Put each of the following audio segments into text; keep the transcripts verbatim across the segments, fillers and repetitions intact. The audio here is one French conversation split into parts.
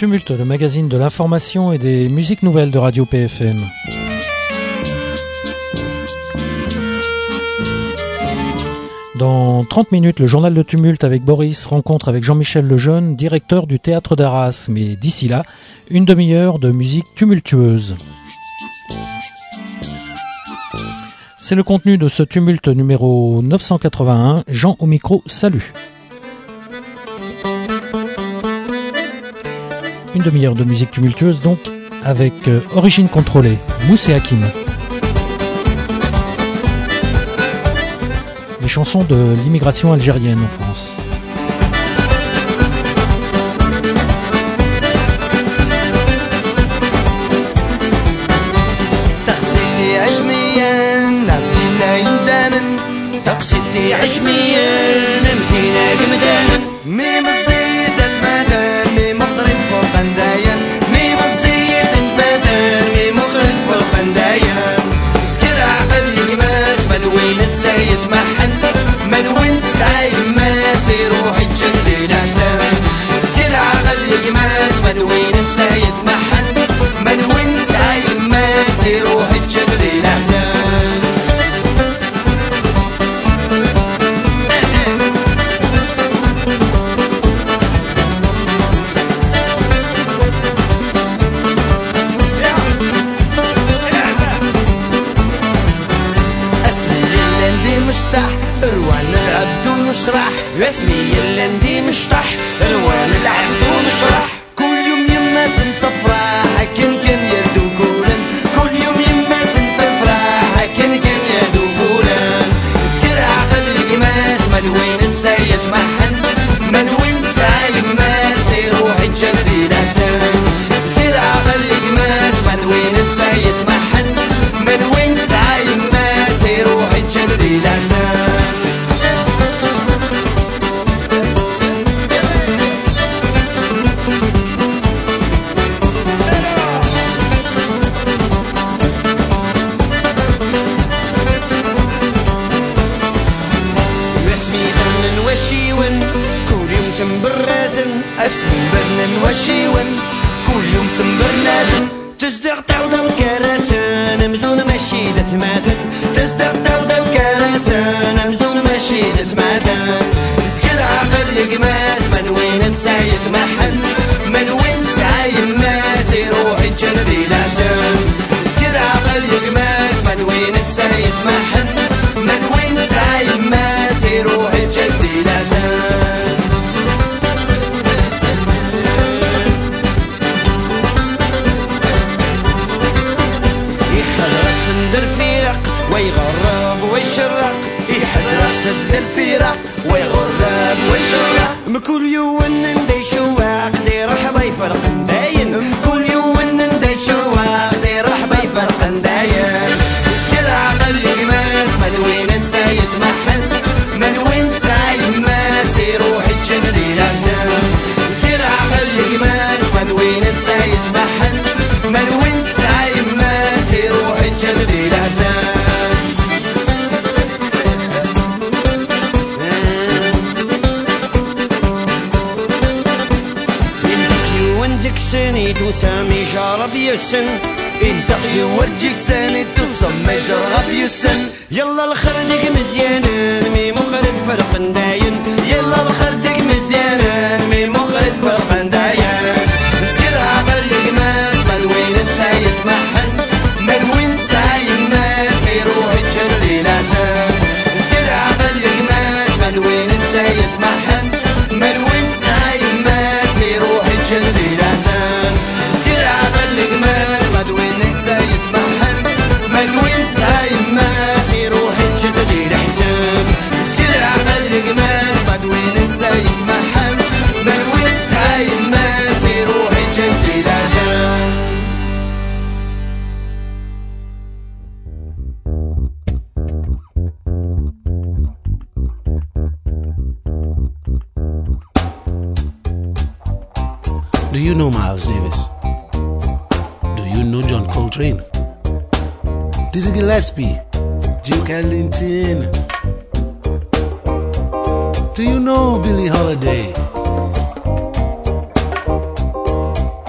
Tumulte, le magazine de l'information et des musiques nouvelles de Radio P F M. Dans trente minutes, le journal de Tumulte avec Boris, rencontre avec Jean-Michel Lejeune, directeur du théâtre d'Arras. Mais d'ici là, une demi-heure de musique tumultueuse. C'est le contenu de ce Tumulte numéro neuf cent quatre-vingt-un. Jean au micro, salut. Une demi-heure de musique tumultueuse donc, avec euh, Origine Contrôlée, Mousse et Hakim. Les chansons de l'immigration algérienne en France. Do you know Miles Davis? Do you know John Coltrane? Dizzy Gillespie? Duke Ellington? Do you know Billie Holiday?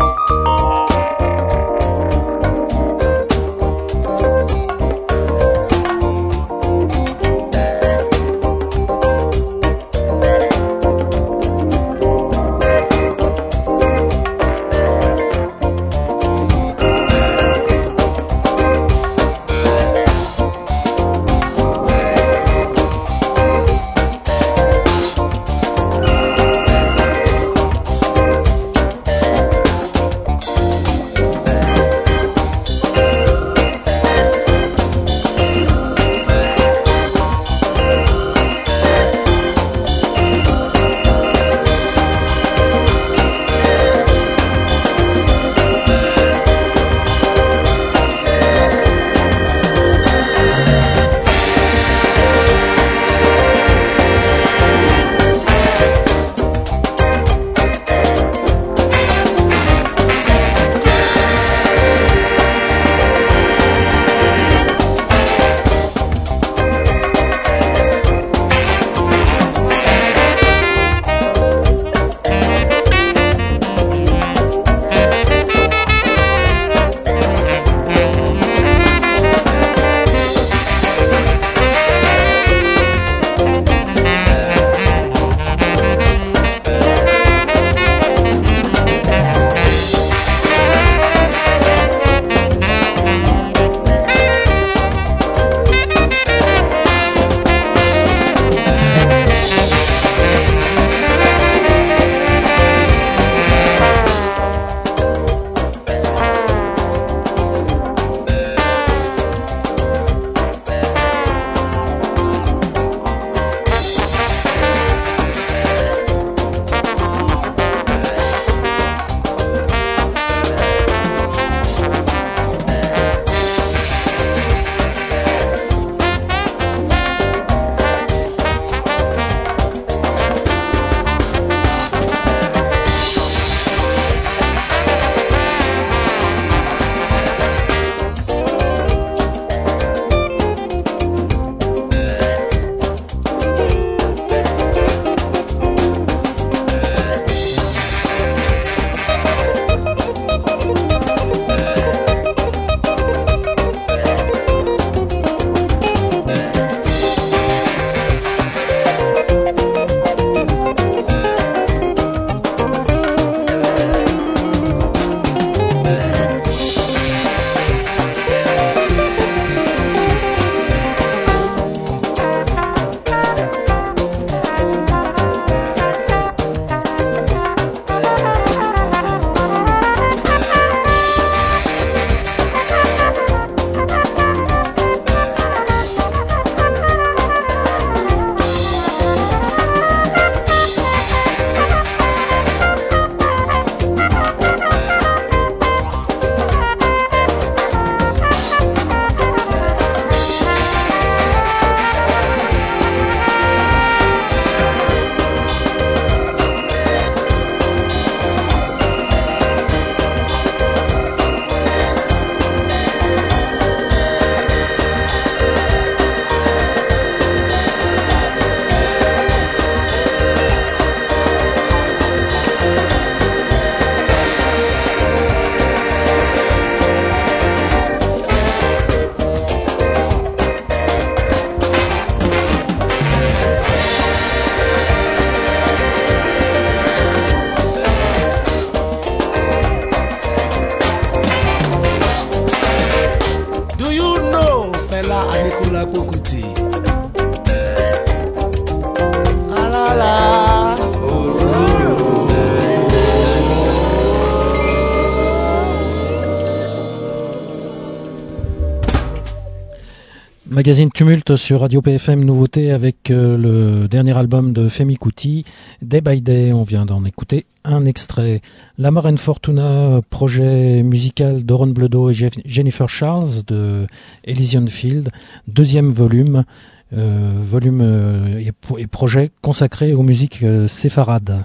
Magazine Tumulte sur Radio P F M, nouveauté avec euh, le dernier album de Femi Kuti, Day by Day. On vient d'en écouter un extrait. La Marraine Fortuna, projet musical d'Oron Bledo et Jennifer Charles de Elysian Field, deuxième volume, euh, volume euh, et, et projet consacré aux musiques euh, séfarades.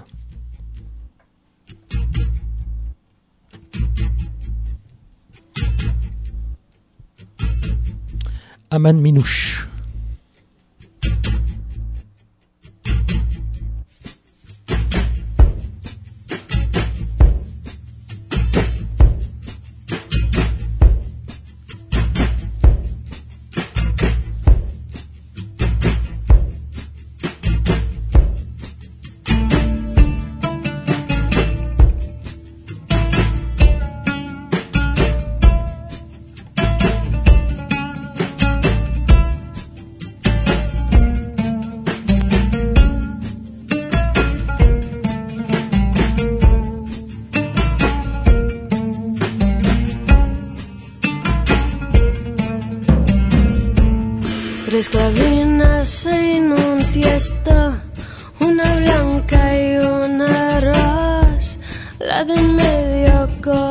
Aman Minouche. Tres clavinas en un tiesto, una blanca y una rosa, la de en medio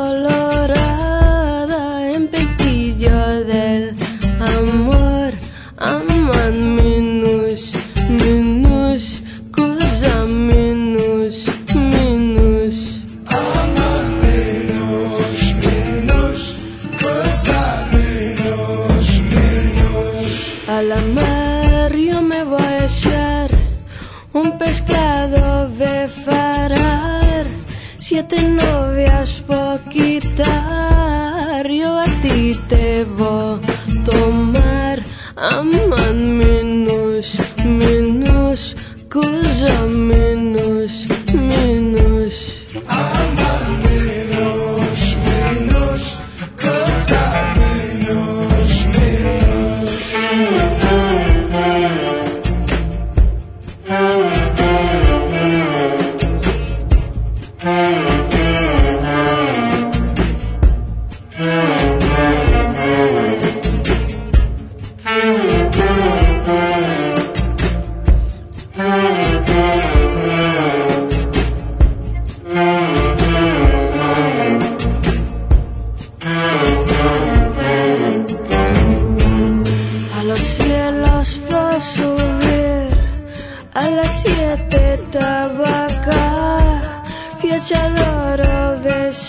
colorada, en pestillo del amor. Aman minus, minus, cosa minus, minus. Aman minus, minus, cosa minus, minus. A la mar yo me voy a echar, un pescado ve farar, siete novias voy a quitar, yo a ti te voy a tomar. Aman minus, minus, cosa minus, minus. Aman minus, minus, cosa minus, minus. A los cielos voy a subir, a las siete tabaca, fiachador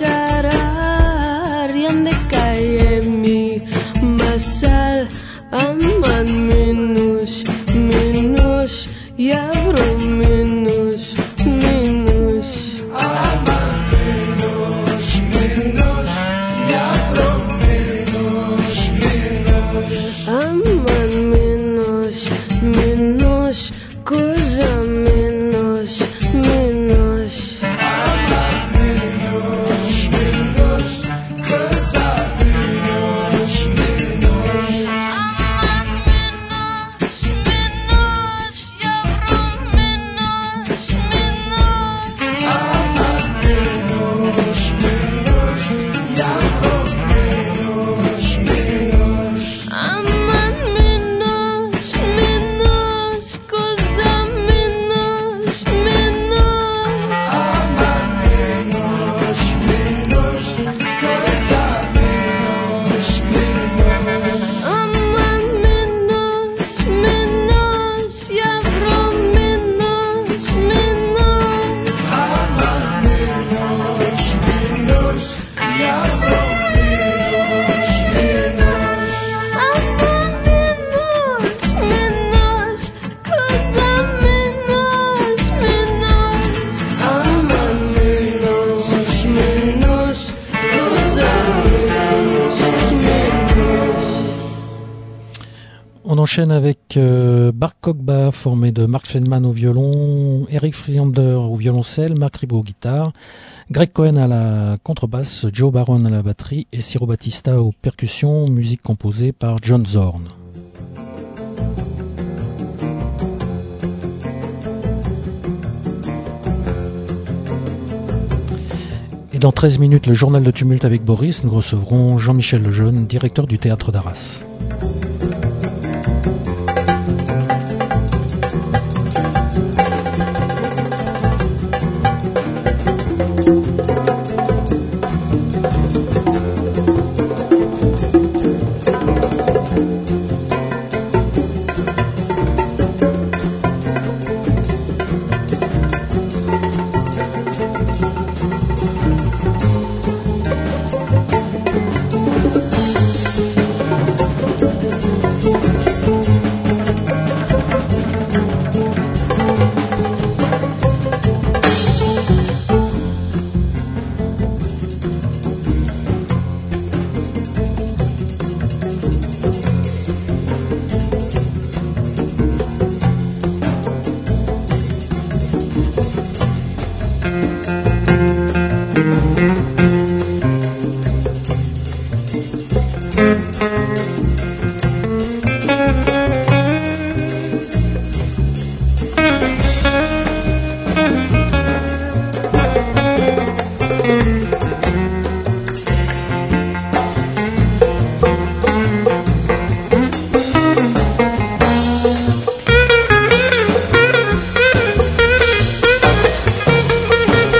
besará, rian de calle mi masal. Aman minus, minus, y abro minus, minus. Aman minus, minus, y afro minus, minus. Aman minus, minus, cosa minus, minus. Aman minus, minus, cosa minus, minus. Aman minus, minus, y abro minus, minus. Aman minus, minus, y afro minus, minus. Aman minus, minus, cosa minus, minus. Aman minus, minus, cosa minus, minus. Aman minus, minus, y abro minus, minus. Aman minus, minus, y afro minus, minus. Aman minus, minus, cosa minus, minus. Aman minus, minus, cosa minus, minus. On enchaîne avec euh, Bar Kokba, formé de Mark Feldman au violon, Eric Friander au violoncelle, Mark Ribot au guitare, Greg Cohen à la contrebasse, Joe Baron à la batterie et Ciro Battista aux percussions, musique composée par John Zorn. Et dans treize minutes, le journal de Tumulte avec Boris, nous recevrons Jean-Michel Lejeune, directeur du Théâtre d'Arras. Aman Thank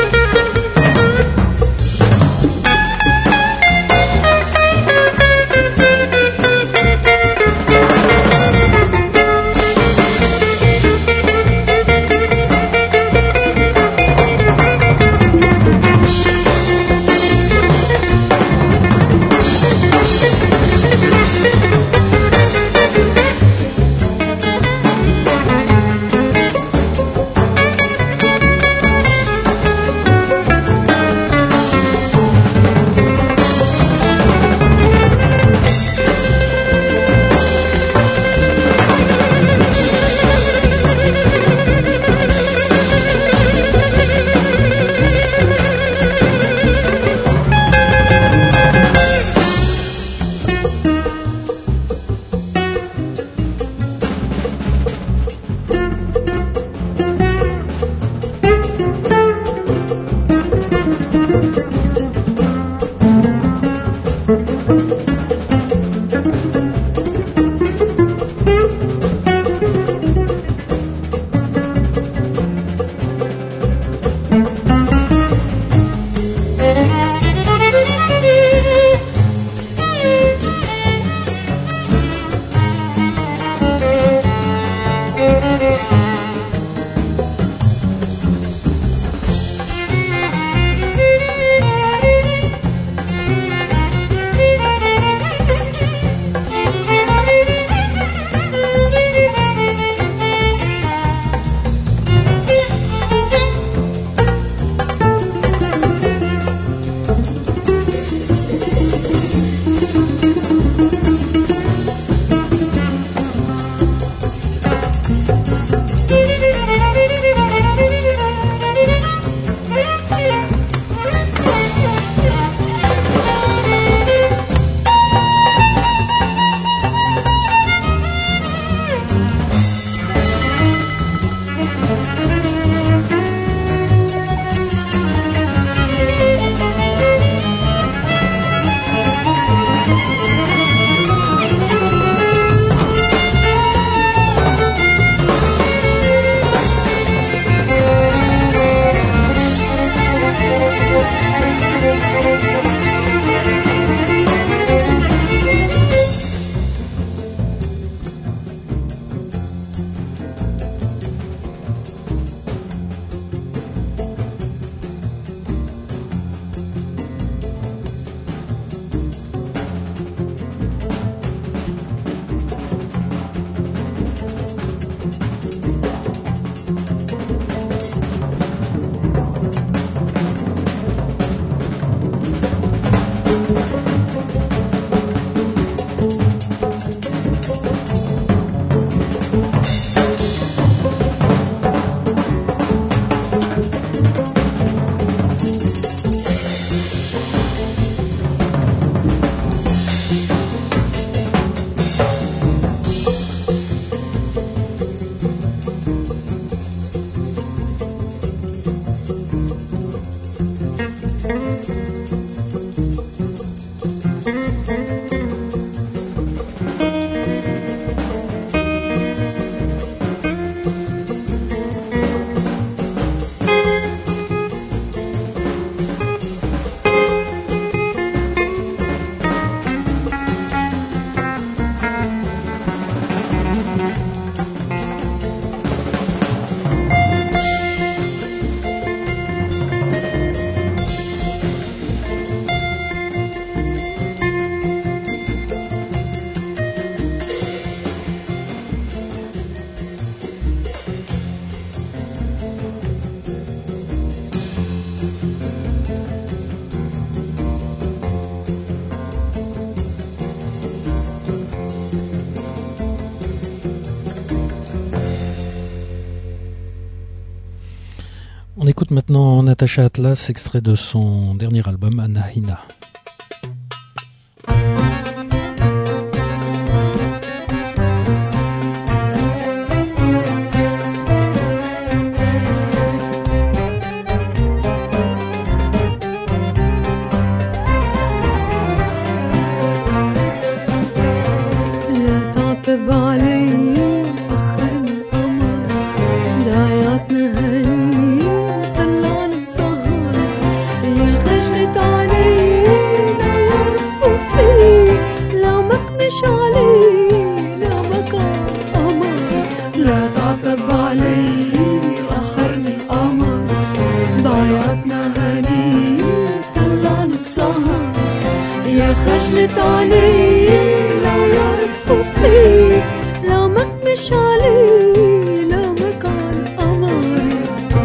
écoute maintenant Natacha Atlas, extrait de son dernier album Anahina. خجلت علي لو يعرفوا فيه لو ما مش علي لو ما كان قمري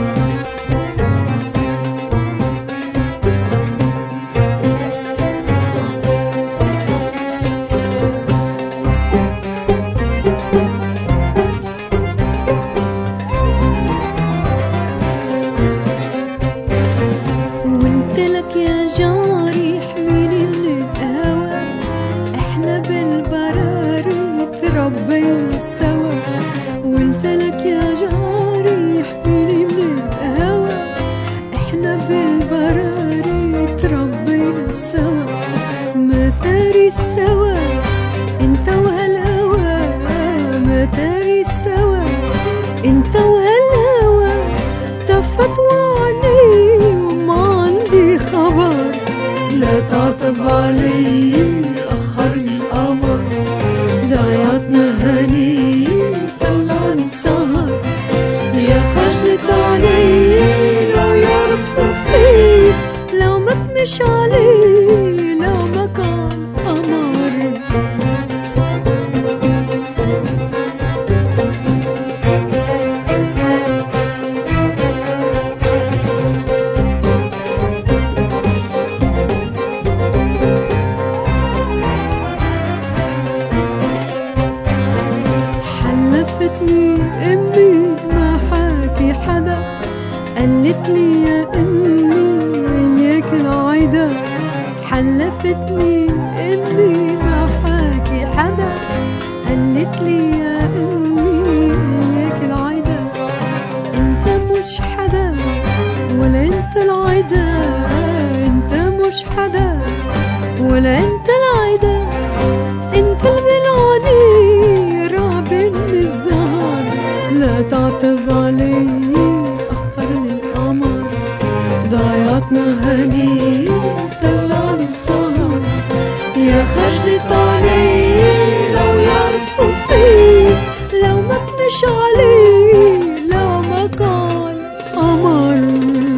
وقلت لك يا جاري احميني من الهوى احنا بالبراري تربينا سوا وقلت لك يا جاري احميني من الهوى احنا بالبراري تربينا سوا ما تاري سوا انت وهالهوى ما تاري سوا انت وهالهوى تفت وعني وما عندي خبر لا تعتب علي أخرني القمر ضيعتنا هني طلعني السهر يا خجلة علي لو يعرفوا فيه لو ما تمش علي لو ما كان قمر حلفتني امي ما حاكي حدا قالت لي يا امي اياك العيدا حلفتني امي ما حاكي حدا قالت لي يا امي اياك العيدا انت مش حدا ولا انت العيدا انت مش حدا ولا انت العيدا انت البلعاني رابن الزهر لا تعتب علي أخرني القمر ضيعتنا هني طلعني السهر يا خجلة علي لو يعرفوا فيه لو ما تمش علي لو ما كان قمر.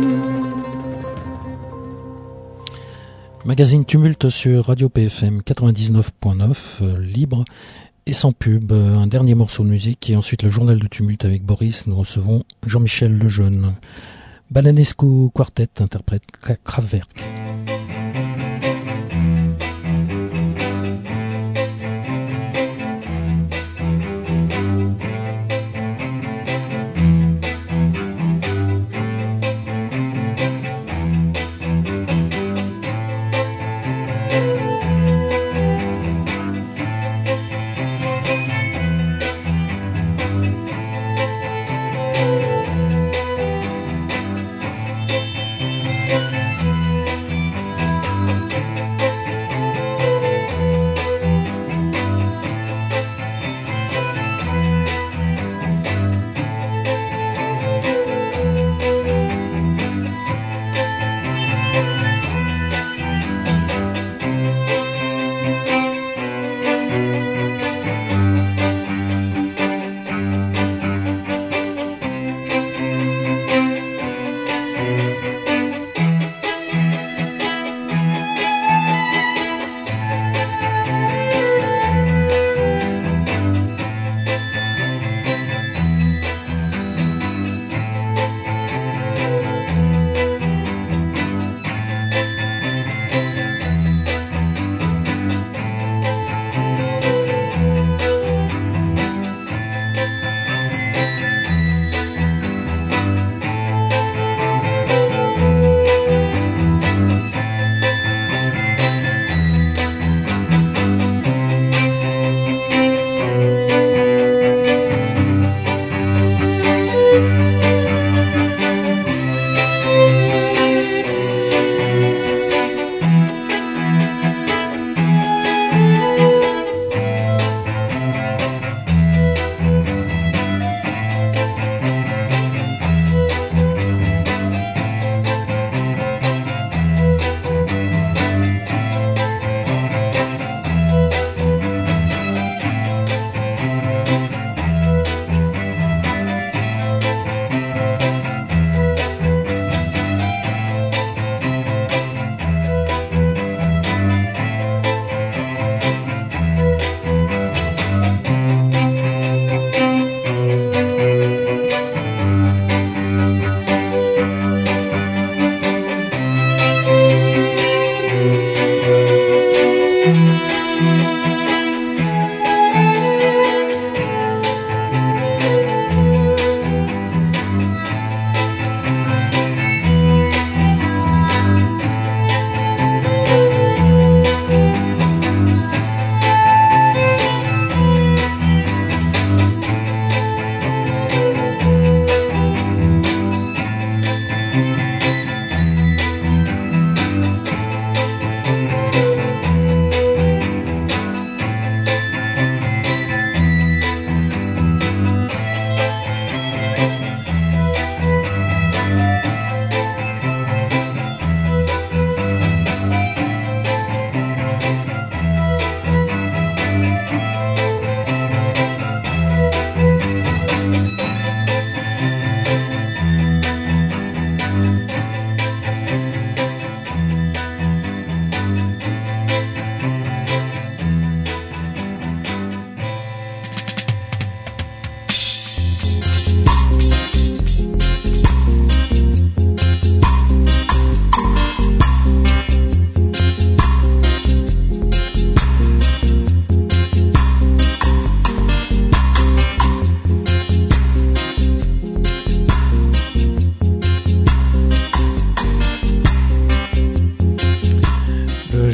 Magazine Tumulte sur Radio P F M quatre-vingt-dix-neuf point neuf, euh, libre et sans pub. Euh, un dernier morceau de musique et ensuite le journal de Tumulte avec Boris. Nous recevons Jean-Michel Lejeune. Balanescu Quartet interprète Kraftwerk.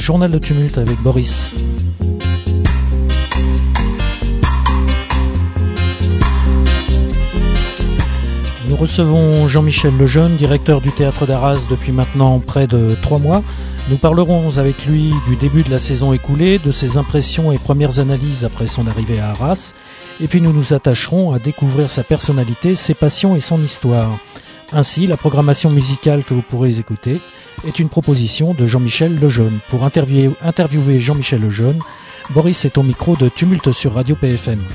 Journal de tumulte avec Boris. Nous recevons Jean-Michel Lejeune, directeur du Théâtre d'Arras depuis maintenant près de trois mois. Nous parlerons avec lui du début de la saison écoulée, de ses impressions et premières analyses après son arrivée à Arras. Et puis nous nous attacherons à découvrir sa personnalité, ses passions et son histoire. Ainsi, la programmation musicale que vous pourrez écouter est une proposition de Jean-Michel Lejeune. Pour interviewer, interviewer Jean-Michel Lejeune, Boris est au micro de Tumulte sur Radio P F M.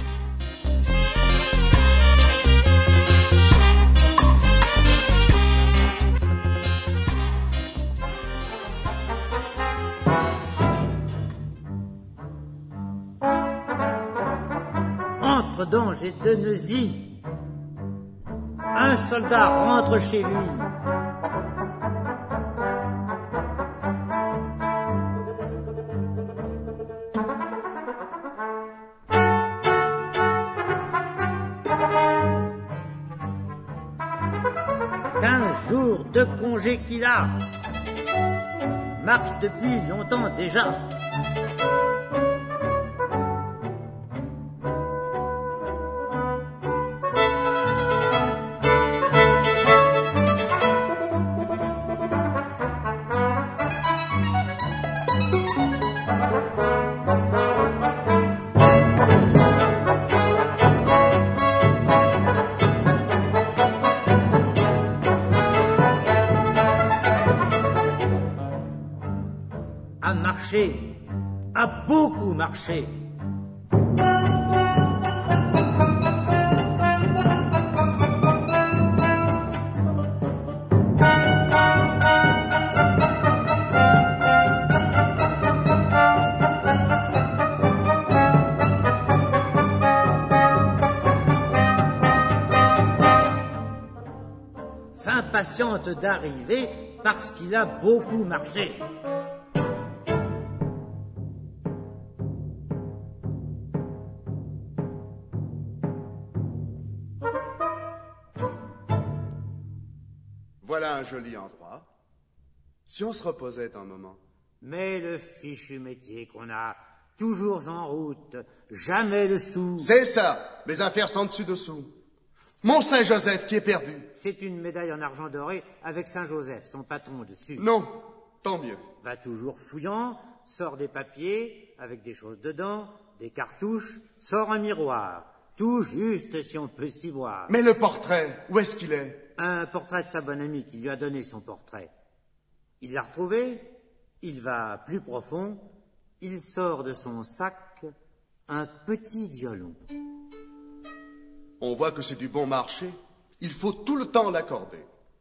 Entre danger de Neuilly, un soldat rentre chez lui. Quinze jours de congé qu'il a, marche depuis longtemps déjà. A beaucoup marché. S'impatiente d'arriver parce qu'il a beaucoup marché. Voilà un joli endroit. Si on se reposait un moment. Mais le fichu métier qu'on a, toujours en route, jamais le sou. C'est ça, mes affaires sont dessus-dessous. Mon Saint-Joseph qui est perdu. C'est une médaille en argent doré avec Saint-Joseph, son patron dessus. Non, tant mieux. Va toujours fouillant, sort des papiers avec des choses dedans, des cartouches, sort un miroir. Tout juste si on peut s'y voir. Mais le portrait, où est-ce qu'il est? Un portrait de sa bonne amie qui lui a donné son portrait. Il l'a retrouvé, il va plus profond, il sort de son sac un petit violon. On voit que c'est du bon marché. Il faut tout le temps l'accorder.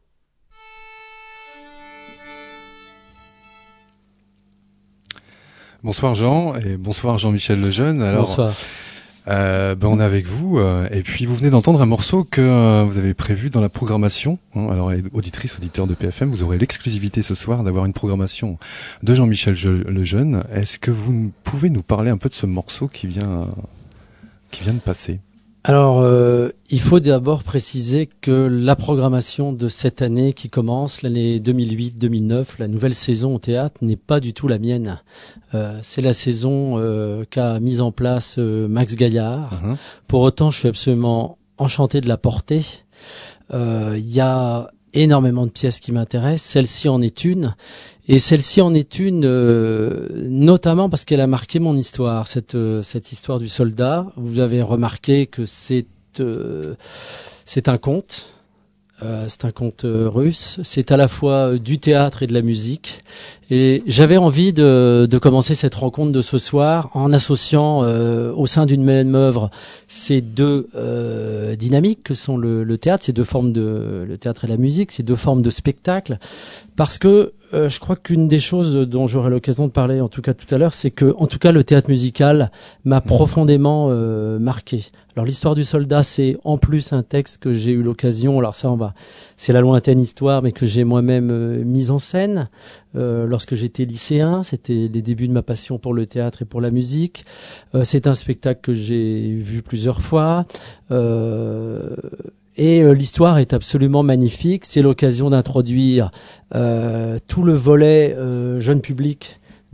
Bonsoir Jean et bonsoir Jean-Michel Lejeune. Alors, bonsoir. Euh, ben on est avec vous euh, et puis vous venez d'entendre un morceau que euh, vous avez prévu dans la programmation. Hein, alors auditrice, auditeur de P F M, vous aurez l'exclusivité ce soir d'avoir une programmation de Jean-Michel Lejeune. Est-ce que vous pouvez nous parler un peu de ce morceau qui vient qui vient de passer? Alors, euh, il faut d'abord préciser que la programmation de cette année qui commence, l'année deux mille huit deux mille neuf, la nouvelle saison au théâtre, n'est pas du tout la mienne. Euh, c'est la saison euh, qu'a mise en place euh, Max Gaillard. Uh-huh. Pour autant, je suis absolument enchanté de la porter. Euh, il y a énormément de pièces qui m'intéressent. Celle-ci en est une. Et celle-ci en est une, euh, notamment parce qu'elle a marqué mon histoire, cette euh, cette histoire du soldat. Vous avez remarqué que c'est euh, c'est un conte, euh, c'est un conte euh, russe. C'est à la fois euh, du théâtre et de la musique. Et j'avais envie de, de commencer cette rencontre de ce soir en associant euh, au sein d'une même œuvre ces deux euh, dynamiques que sont le, le théâtre, ces deux formes de le théâtre et la musique, ces deux formes de spectacle, parce que euh, je crois qu'une des choses dont j'aurai l'occasion de parler, en tout cas tout à l'heure, c'est que, en tout cas, le théâtre musical m'a profondément euh, marqué. Alors l'histoire du soldat, c'est en plus un texte que j'ai eu l'occasion, alors ça on va, c'est la lointaine histoire, mais que j'ai moi-même euh, mise en scène euh, lorsque j'étais lycéen. C'était les débuts de ma passion pour le théâtre et pour la musique. Euh, c'est un spectacle que j'ai vu plusieurs fois. Euh, Et euh, l'histoire est absolument magnifique. C'est l'occasion d'introduire euh, tout le volet euh, jeune public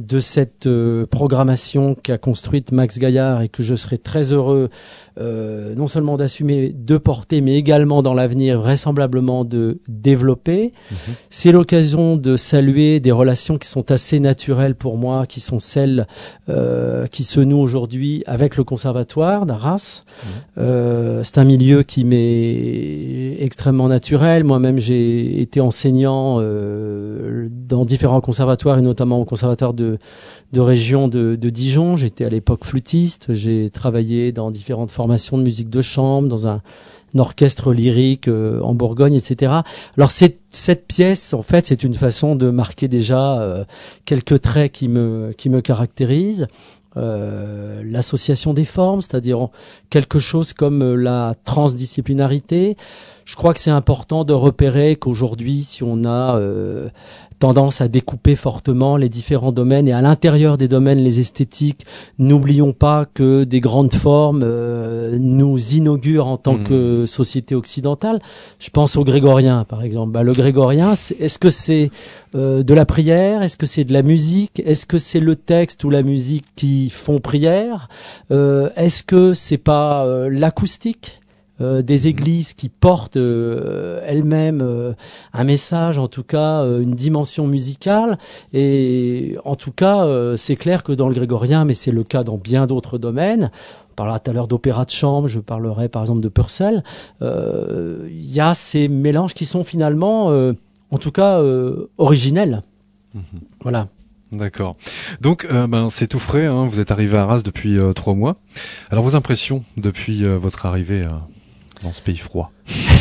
de cette euh, programmation qu'a construite Max Gaillard et que je serai très heureux euh, non seulement d'assumer, de porter, mais également dans l'avenir vraisemblablement de développer. Mmh. C'est l'occasion de saluer des relations qui sont assez naturelles pour moi, qui sont celles euh, qui se nouent aujourd'hui avec le Conservatoire d'Arras. Mmh. Euh, c'est un milieu qui m'est extrêmement naturel. Moi-même, j'ai été enseignant euh, dans différents conservatoires et notamment au conservatoire de de région de, de Dijon. J'étais à l'époque flûtiste. J'ai travaillé dans différentes formations de musique de chambre, dans un, un orchestre lyrique euh, en Bourgogne, et cetera. Alors cette, cette pièce, en fait, c'est une façon de marquer déjà euh, quelques traits qui me qui me caractérisent. Euh, l'association des formes, c'est-à-dire quelque chose comme la transdisciplinarité. Je crois que c'est important de repérer qu'aujourd'hui, si on a euh, tendance à découper fortement les différents domaines et à l'intérieur des domaines les esthétiques, n'oublions pas que des grandes formes euh, nous inaugurent en tant mmh. que société occidentale. Je pense au grégorien, par exemple. Bah, le grégorien, c'est, est-ce que c'est euh, de la prière? Est-ce que c'est de la musique? Est-ce que c'est le texte ou la musique qui font prière? euh, Est-ce que c'est pas euh, l'acoustique Euh, des églises qui portent euh, elles-mêmes euh, un message, en tout cas euh, une dimension musicale. Et en tout cas, euh, c'est clair que dans le grégorien, mais c'est le cas dans bien d'autres domaines, on parlera tout à l'heure d'opéra de chambre, je parlerai par exemple de Purcell, il euh, y a ces mélanges qui sont finalement, euh, en tout cas, euh, originels. Mmh. Voilà. D'accord. Donc, euh, ben, c'est tout frais, hein. Vous êtes arrivé à Arras depuis euh, trois mois. Alors, vos impressions depuis euh, votre arrivée euh dans ce pays froid?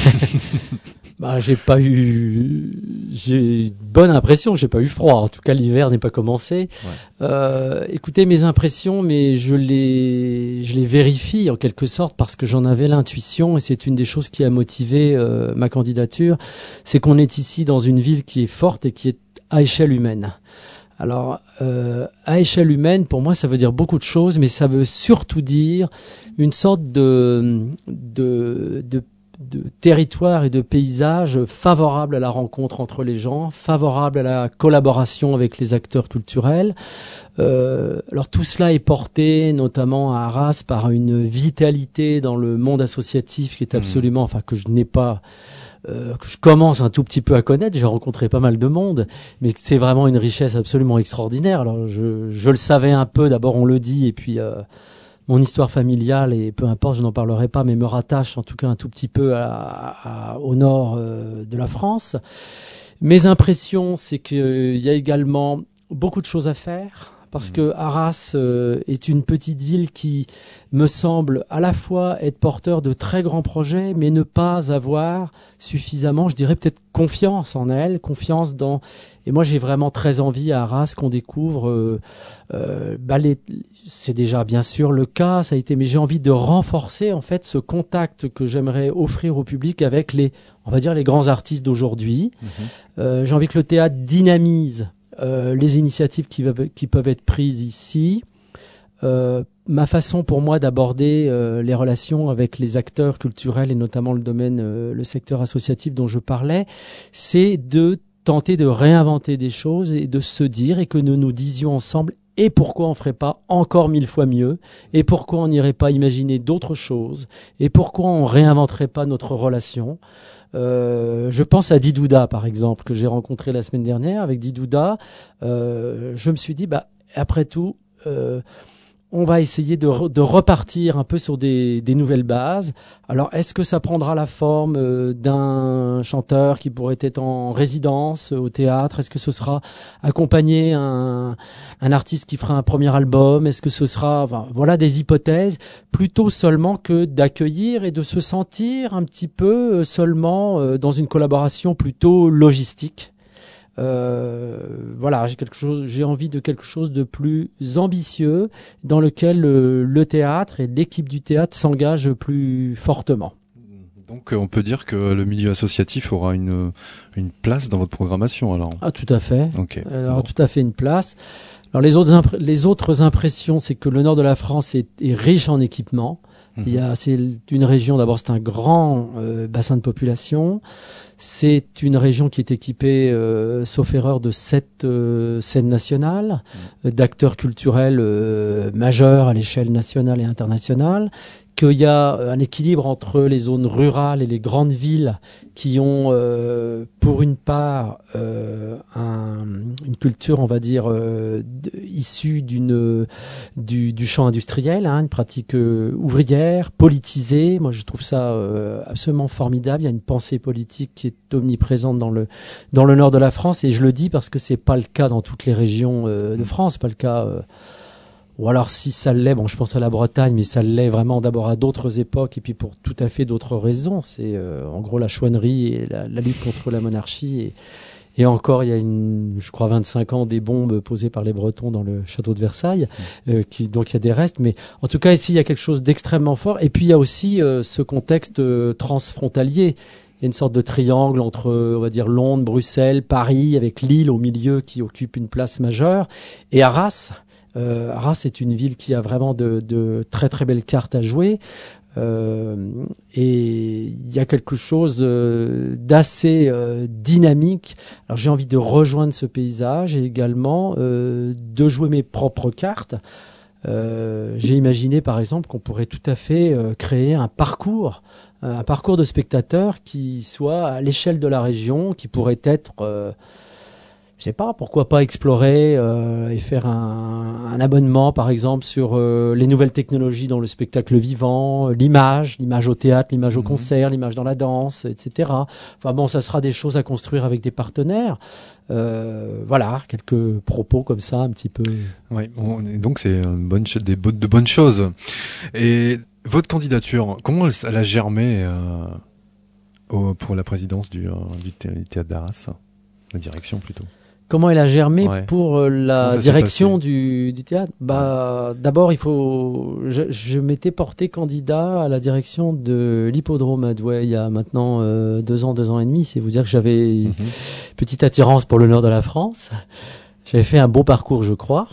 Bah, j'ai pas eu, j'ai une bonne impression, j'ai pas eu froid. En tout cas, l'hiver n'est pas commencé. Ouais. Euh, écoutez, mes impressions, mais je les, je les vérifie en quelque sorte parce que j'en avais l'intuition et c'est une des choses qui a motivé euh, ma candidature. C'est qu'on est ici dans une ville qui est forte et qui est à échelle humaine. Alors, euh, à échelle humaine, pour moi, ça veut dire beaucoup de choses, mais ça veut surtout dire une sorte de, de, de, de territoire et de paysage favorable à la rencontre entre les gens, favorable à la collaboration avec les acteurs culturels. Euh, alors tout cela est porté notamment à Arras par une vitalité dans le monde associatif qui est absolument, mmh. enfin que je n'ai pas... Euh, que je commence un tout petit peu à connaître, j'ai rencontré pas mal de monde, mais c'est vraiment une richesse absolument extraordinaire. Alors je, je le savais un peu, d'abord on le dit, et puis euh, mon histoire familiale, et peu importe, je n'en parlerai pas, mais me rattache en tout cas un tout petit peu à, à, au nord euh, de la France. Mes impressions, c'est qu'il euh, y a également beaucoup de choses à faire, parce mmh. que Arras euh, est une petite ville qui me semble à la fois être porteur de très grands projets, mais ne pas avoir suffisamment, je dirais peut-être confiance en elle, confiance dans... Et moi, j'ai vraiment très envie à Arras qu'on découvre... Euh, euh, bah les... C'est déjà bien sûr le cas, ça a été, mais j'ai envie de renforcer en fait ce contact que j'aimerais offrir au public avec les, on va dire, les grands artistes d'aujourd'hui. Mmh. Euh, j'ai envie que le théâtre dynamise Euh, les initiatives qui, qui peuvent être prises ici. Euh, ma façon pour moi d'aborder euh, les relations avec les acteurs culturels et notamment le domaine, euh, le secteur associatif dont je parlais, c'est de tenter de réinventer des choses et de se dire et que nous nous disions ensemble et pourquoi on ferait pas encore mille fois mieux et pourquoi on n'irait pas imaginer d'autres choses et pourquoi on réinventerait pas notre relation. Euh, je pense à Didouda, par exemple, que j'ai rencontré la semaine dernière. Avec Didouda, euh, je me suis dit, bah, après tout, euh, on va essayer de, re, de repartir un peu sur des, des nouvelles bases. Alors, est-ce que ça prendra la forme euh, d'un chanteur qui pourrait être en résidence euh, au théâtre? Est-ce que ce sera accompagner un, un artiste qui fera un premier album? Est-ce que ce sera... Enfin, voilà des hypothèses, plutôt seulement que d'accueillir et de se sentir un petit peu euh, seulement euh, dans une collaboration plutôt logistique. Euh, voilà, j'ai quelque chose, j'ai envie de quelque chose de plus ambitieux dans lequel euh, le théâtre et l'équipe du théâtre s'engagent plus fortement. Donc on peut dire que le milieu associatif aura une une place dans votre programmation alors. Ah tout à fait. Okay. Alors bon. tout à fait une place. Alors les autres impr- les autres impressions, c'est que le nord de la France est, est riche en équipements. Mmh. Il y a, c'est une région, d'abord, c'est un grand euh, bassin de population. C'est une région qui est équipée, euh, sauf erreur, de sept euh, scènes nationales, mmh. euh, d'acteurs culturels euh, majeurs à l'échelle nationale et internationale, qu'il y a un équilibre entre les zones rurales et les grandes villes qui ont, euh, pour une part, euh, un, une culture, on va dire, euh, issue d'une, du, du champ industriel, hein, une pratique euh, ouvrière, politisée. Moi, je trouve ça euh, absolument formidable. Il y a une pensée politique qui est omniprésente dans le, dans le nord de la France. Et je le dis parce que c'est pas le cas dans toutes les régions euh, de France, pas le cas... Euh, Ou alors si ça l'est, bon je pense à la Bretagne, mais ça l'est vraiment d'abord à d'autres époques et puis pour tout à fait d'autres raisons. C'est euh, en gros la chouannerie et la, la lutte contre la monarchie. Et, et encore, il y a une, je crois vingt-cinq ans, des bombes posées par les Bretons dans le château de Versailles. Mmh. Euh, qui, donc il y a des restes. Mais en tout cas ici, il y a quelque chose d'extrêmement fort. Et puis il y a aussi euh, ce contexte euh, transfrontalier. Il y a une sorte de triangle entre, on va dire, Londres, Bruxelles, Paris, avec Lille au milieu qui occupe une place majeure. Et Arras... Euh, Arras est une ville qui a vraiment de, de très très belles cartes à jouer euh, et il y a quelque chose euh, d'assez euh, dynamique. Alors j'ai envie de rejoindre ce paysage et également euh, de jouer mes propres cartes. Euh, j'ai imaginé par exemple qu'on pourrait tout à fait euh, créer un parcours, un parcours de spectateurs qui soit à l'échelle de la région, qui pourrait être euh, je sais pas, pourquoi pas explorer euh, et faire un, un abonnement, par exemple, sur euh, les nouvelles technologies dans le spectacle vivant, euh, l'image, l'image au théâtre, l'image au mmh. concert, l'image dans la danse, et cetera. Enfin bon, ça sera des choses à construire avec des partenaires. Euh, voilà, quelques propos comme ça, un petit peu. Oui, bon, donc c'est une bonne ch- des bo- de bonnes choses. Et votre candidature, comment elle, elle a germé euh, au, pour la présidence du, euh, du, thé- du théâtre d'Arras, la direction plutôt? Comment elle a germé ouais. pour euh, la direction du, du théâtre? Bah, d'abord, il faut. Je, je m'étais porté candidat à la direction de l'hippodrome à Douai il y a maintenant euh, deux ans, deux ans et demi. C'est vous dire que j'avais mm-hmm. une petite attirance pour le nord de la France. J'avais fait un beau parcours, je crois.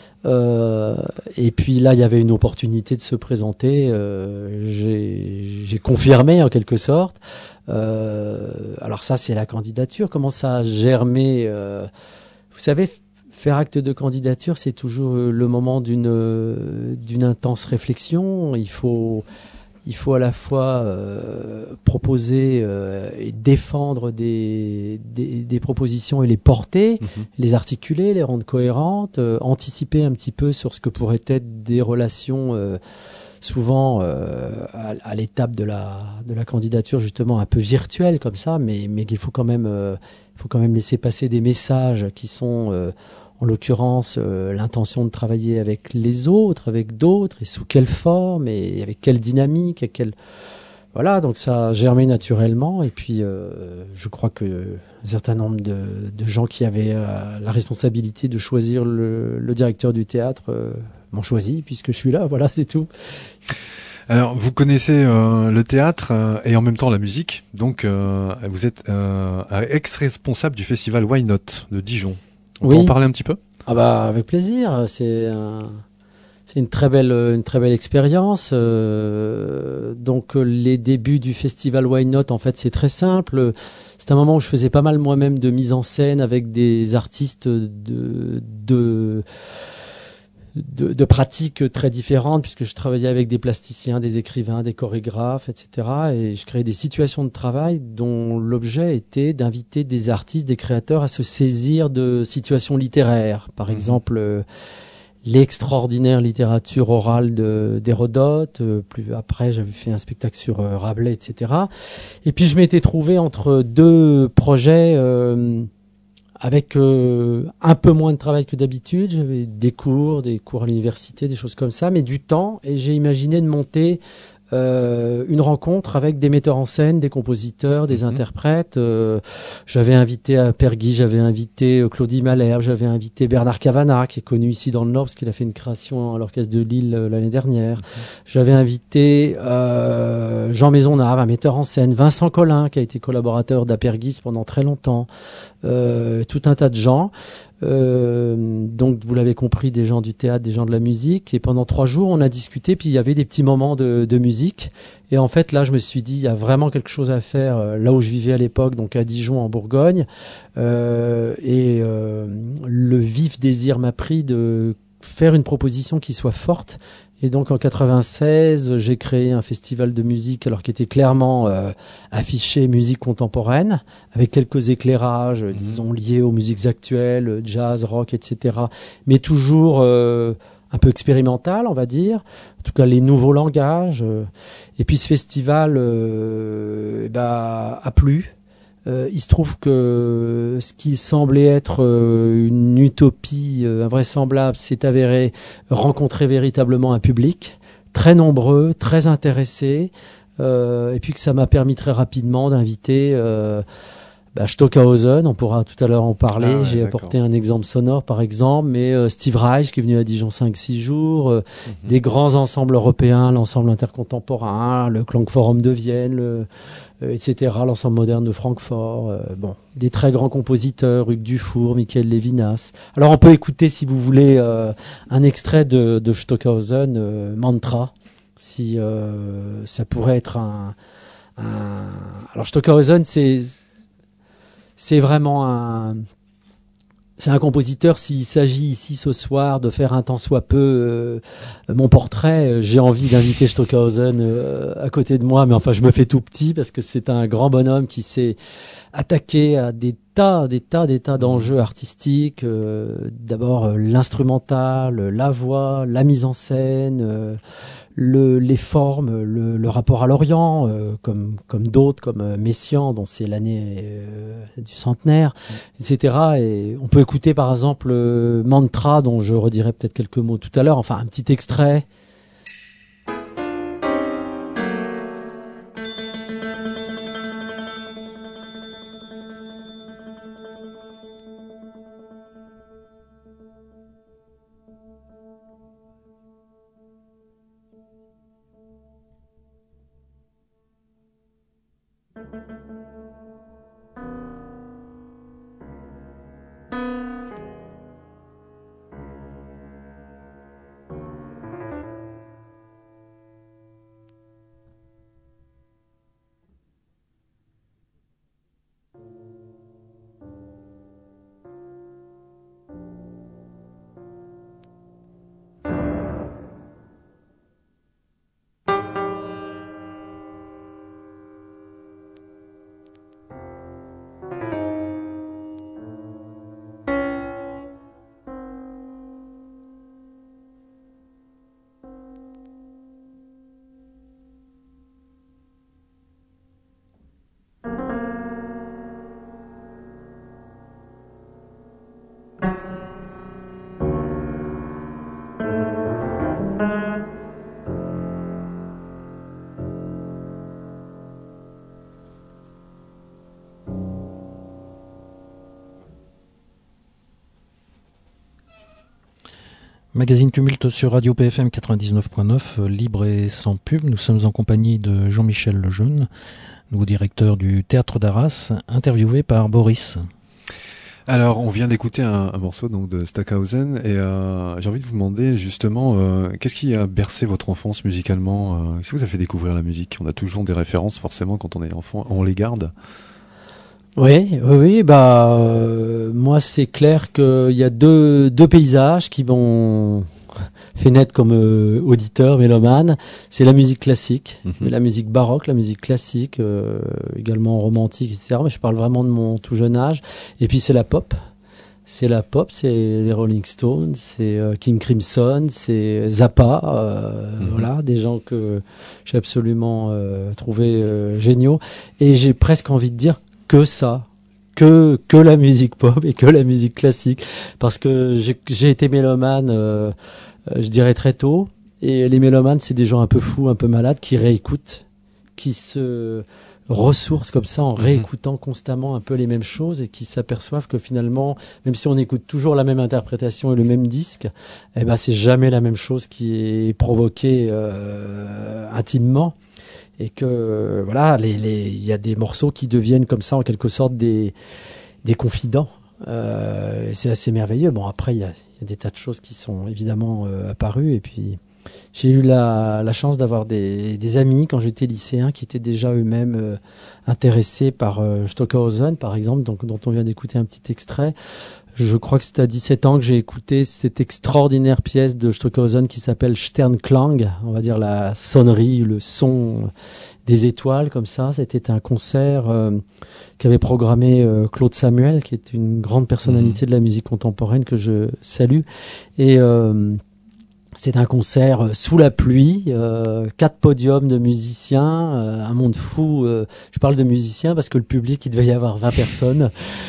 Euh, et puis là, il y avait une opportunité de se présenter. Euh, j'ai, j'ai confirmé en quelque sorte. Euh, alors ça, c'est la candidature. Comment ça a germé euh, Vous savez, faire acte de candidature, c'est toujours le moment d'une euh, d'une intense réflexion. Il faut il faut à la fois euh, proposer euh, et défendre des, des des propositions et les porter, mmh. les articuler, les rendre cohérentes, euh, anticiper un petit peu sur ce que pourraient être des relations. Euh, souvent euh, à, à l'étape de la de la candidature justement un peu virtuelle comme ça, mais mais qu'il faut quand même euh, faut quand même laisser passer des messages qui sont euh, en l'occurrence euh, l'intention de travailler avec les autres, avec d'autres, et sous quelle forme et avec quelle dynamique, et quelle voilà, donc ça a germé naturellement. Et puis euh, je crois que un certain nombre de, de gens qui avaient euh, la responsabilité de choisir le, le directeur du théâtre euh, m'ont choisi puisque je suis là, voilà, c'est tout. Alors, vous connaissez euh, le théâtre euh, et en même temps la musique, donc euh, vous êtes euh, ex-responsable du festival Why Not de Dijon. On oui. peut en parler un petit peu ? Ah bah avec plaisir, c'est un... C'est une très belle, une très belle expérience. Euh, donc les débuts du festival Why Not, en fait, c'est très simple. C'est un moment où je faisais pas mal moi-même de mise en scène avec des artistes de de de, de pratiques très différentes, puisque je travaillais avec des plasticiens, des écrivains, des chorégraphes, et cetera. Et je créais des situations de travail dont l'objet était d'inviter des artistes, des créateurs à se saisir de situations littéraires. Par mmh. exemple. Euh, l'extraordinaire littérature orale de, d'Hérodote. Euh, plus après, j'avais fait un spectacle sur euh, Rabelais, et cetera. Et puis, je m'étais trouvé entre deux projets euh, avec euh, un peu moins de travail que d'habitude. J'avais des cours, des cours à l'université, des choses comme ça, mais du temps. Et j'ai imaginé de monter Euh, une rencontre avec des metteurs en scène, des compositeurs, des mmh. interprètes. Euh, j'avais invité à Perguy, j'avais invité euh, Claudie Malherbe, j'avais invité Bernard Cavana, qui est connu ici dans le Nord parce qu'il a fait une création à l'Orchestre de Lille euh, l'année dernière. Mmh. J'avais invité euh, Jean Maisonnave, un metteur en scène, Vincent Collin, qui a été collaborateur d'Aperguis pendant très longtemps. euh, tout un tas de gens. Euh, donc vous l'avez compris, des gens du théâtre, des gens de la musique. Et pendant trois jours, on a discuté. Puis il y avait des petits moments de, de musique. Et en fait, là, je me suis dit, il y a vraiment quelque chose à faire euh, là où je vivais à l'époque, donc à Dijon, en Bourgogne. Euh, et euh, le vif désir m'a pris de faire une proposition qui soit forte. Et donc en quatre-vingt-seize, j'ai créé un festival de musique, alors qui était clairement euh, affiché musique contemporaine, avec quelques éclairages, mmh. disons liés aux musiques actuelles, jazz, rock, et cetera. Mais toujours euh, un peu expérimental, on va dire. En tout cas, les nouveaux langages. Euh. Et puis ce festival, euh, bah, a plu. Euh, il se trouve que ce qui semblait être euh, une utopie euh, invraisemblable s'est avéré rencontrer véritablement un public très nombreux, très intéressé, euh, et puis que ça m'a permis très rapidement d'inviter euh, bah, Stockhausen, on pourra tout à l'heure en parler. Ah ouais, j'ai d'accord. apporté un exemple sonore par exemple, mais euh, Steve Reich qui est venu à Dijon cinq six jours, euh, mm-hmm. des grands ensembles européens, l'ensemble intercontemporain, le Klangforum de Vienne, le et cetera, l'ensemble moderne de Francfort, euh, bon, des très grands compositeurs, Hugues Dufour, Michael Levinas. Alors on peut écouter, si vous voulez, euh, un extrait de, de Stockhausen, euh, Mantra, si euh, ça pourrait être un, un... Alors Stockhausen, c'est c'est vraiment un... C'est un compositeur, s'il s'agit ici ce soir de faire un tant soit peu euh, mon portrait, j'ai envie d'inviter Stockhausen euh, à côté de moi, mais enfin je me fais tout petit parce que c'est un grand bonhomme qui s'est attaqué à des tas, des tas, des tas d'enjeux artistiques. Euh, d'abord euh, l'instrumental, la voix, la mise en scène, euh, le, les formes, le, le rapport à l'Orient, euh, comme comme d'autres, comme euh, Messiaen, dont c'est l'année euh, du centenaire, mmh. et cetera. Et on peut écouter par exemple euh, Mantra, dont je redirai peut-être quelques mots tout à l'heure. Enfin, un petit extrait. Magazine Tumulte sur Radio P F M quatre-vingt-dix-neuf point neuf, libre et sans pub. Nous sommes en compagnie de Jean-Michel Lejeune, nouveau directeur du Théâtre d'Arras, interviewé par Boris. Alors, on vient d'écouter un, un morceau donc de Stockhausen et euh, j'ai envie de vous demander justement euh, qu'est-ce qui a bercé votre enfance musicalement, euh, qu'est-ce qui vous a fait découvrir la musique? On a toujours des références forcément quand on est enfant, on les garde. Oui, oui, oui, bah euh, moi c'est clair qu'il y a deux deux paysages qui m'ont fait naître comme euh, auditeur, mélomane. C'est la musique classique, mm-hmm. la musique baroque, la musique classique, euh, également romantique, et cetera. Mais je parle vraiment de mon tout jeune âge. Et puis c'est la pop. C'est la pop, c'est les Rolling Stones, c'est euh, King Crimson, c'est Zappa, euh, mm-hmm. voilà, des gens que j'ai absolument euh, trouvé euh, géniaux. Et j'ai presque envie de dire que ça, que que la musique pop et que la musique classique, parce que j'ai, j'ai été mélomane, euh, je dirais très tôt, et les mélomanes c'est des gens un peu fous, un peu malades, qui réécoutent, qui se ressourcent comme ça en réécoutant constamment un peu les mêmes choses et qui s'aperçoivent que finalement, même si on écoute toujours la même interprétation et le même disque, eh ben c'est jamais la même chose qui est provoquée euh, intimement. Et que voilà, les les il y a des morceaux qui deviennent comme ça en quelque sorte des des confidents. Euh, et c'est assez merveilleux. Bon, après, il y a, y a des tas de choses qui sont évidemment euh, apparues. Et puis, j'ai eu la, la chance d'avoir des, des amis quand j'étais lycéen qui étaient déjà eux-mêmes euh, intéressés par euh, Stockhausen, par exemple, donc, dont on vient d'écouter un petit extrait. Je crois que c'était à dix-sept ans que j'ai écouté cette extraordinaire pièce de Stockhausen qui s'appelle Sternklang, on va dire la sonnerie, le son des étoiles, comme ça. C'était un concert euh, qu'avait programmé euh, Claude Samuel, qui est une grande personnalité mmh. de la musique contemporaine que je salue. Et euh, c'est un concert sous la pluie, euh, quatre podiums de musiciens, euh, un monde fou. Euh, je parle de musiciens parce que le public, il devait y avoir vingt personnes.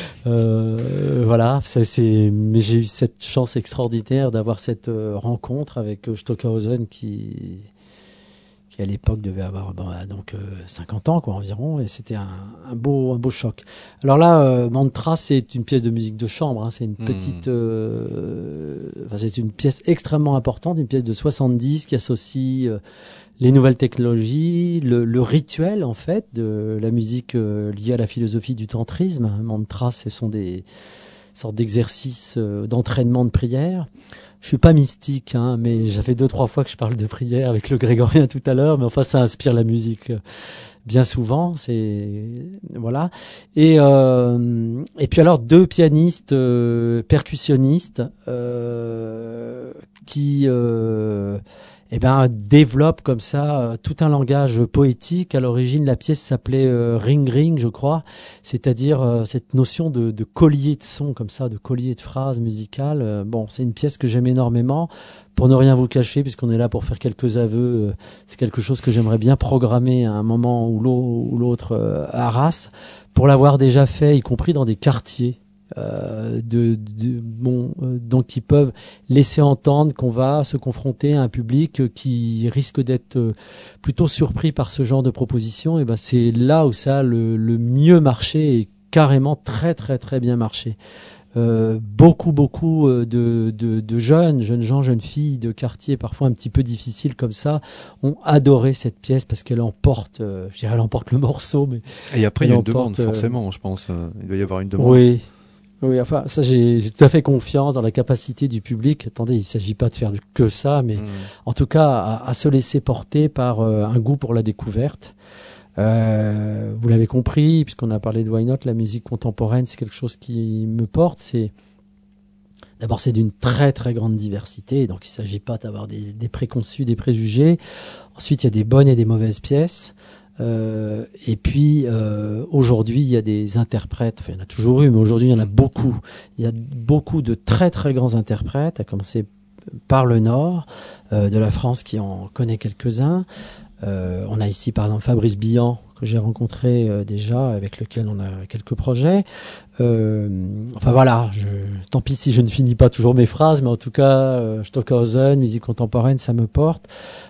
Euh, voilà, c'est, c'est, mais j'ai eu cette chance extraordinaire d'avoir cette euh, rencontre avec euh, Stockhausen qui, qui à l'époque devait avoir bon, donc euh, cinquante ans quoi environ, et c'était un, un beau, un beau choc. Alors là, euh, Mantra, c'est une pièce de musique de chambre, hein, c'est une petite, euh, enfin c'est une pièce extrêmement importante, une pièce de soixante-dix qui associe euh, les nouvelles technologies, le, le rituel en fait de la musique euh, liée à la philosophie du tantrisme. Mantra, ce sont des sortes d'exercices euh, d'entraînement de prière. Je suis pas mystique, hein, mais j'avais deux trois fois que je parle de prière avec le grégorien tout à l'heure, mais enfin ça inspire la musique euh, bien souvent. C'est voilà. Et euh, et puis alors deux pianistes euh, percussionnistes euh, qui euh, eh ben, développe comme ça euh, tout un langage poétique. À l'origine, la pièce s'appelait euh, Ring Ring, je crois, c'est-à-dire euh, cette notion de, de collier de sons comme ça, de collier de phrases musicales. Euh, bon, c'est une pièce que j'aime énormément. Pour ne rien vous cacher, puisqu'on est là pour faire quelques aveux, euh, c'est quelque chose que j'aimerais bien programmer à un moment ou l'autre euh, à Arras, pour l'avoir déjà fait, y compris dans des quartiers. Euh, de, de bon euh, donc ils peuvent laisser entendre qu'on va se confronter à un public euh, qui risque d'être euh, plutôt surpris par ce genre de proposition. Et ben c'est là où ça a le, le mieux marché, et carrément très très très bien marché. Euh, beaucoup beaucoup de, de, de jeunes jeunes gens jeunes filles de quartiers parfois un petit peu difficiles comme ça ont adoré cette pièce parce qu'elle emporte euh, je dirais elle emporte le morceau, mais et après il y a une emporte, demande forcément, je pense euh, il doit y avoir une demande. Oui. Oui, enfin, ça, j'ai, j'ai tout à fait confiance dans la capacité du public. Attendez, il s'agit pas de faire que ça, mais mmh. en tout cas, à, à se laisser porter par euh, un goût pour la découverte. Euh, vous l'avez compris, puisqu'on a parlé de Why Not, la musique contemporaine, c'est quelque chose qui me porte. C'est d'abord, c'est d'une très très grande diversité, donc il s'agit pas d'avoir des, des préconçus, des préjugés. Ensuite, il y a des bonnes et des mauvaises pièces. Euh, et puis euh, aujourd'hui il y a des interprètes, enfin il y en a toujours eu, mais aujourd'hui il y en a beaucoup. Il y a beaucoup de très très grands interprètes, à commencer par le nord euh, de la France qui en connaît quelques-uns. Euh, on a ici par exemple Fabrice Billan que j'ai rencontré euh, déjà, avec lequel on a quelques projets. Euh, enfin voilà, je, tant pis si je ne finis pas toujours mes phrases, mais en tout cas euh, Stockhausen, musique contemporaine, ça me porte.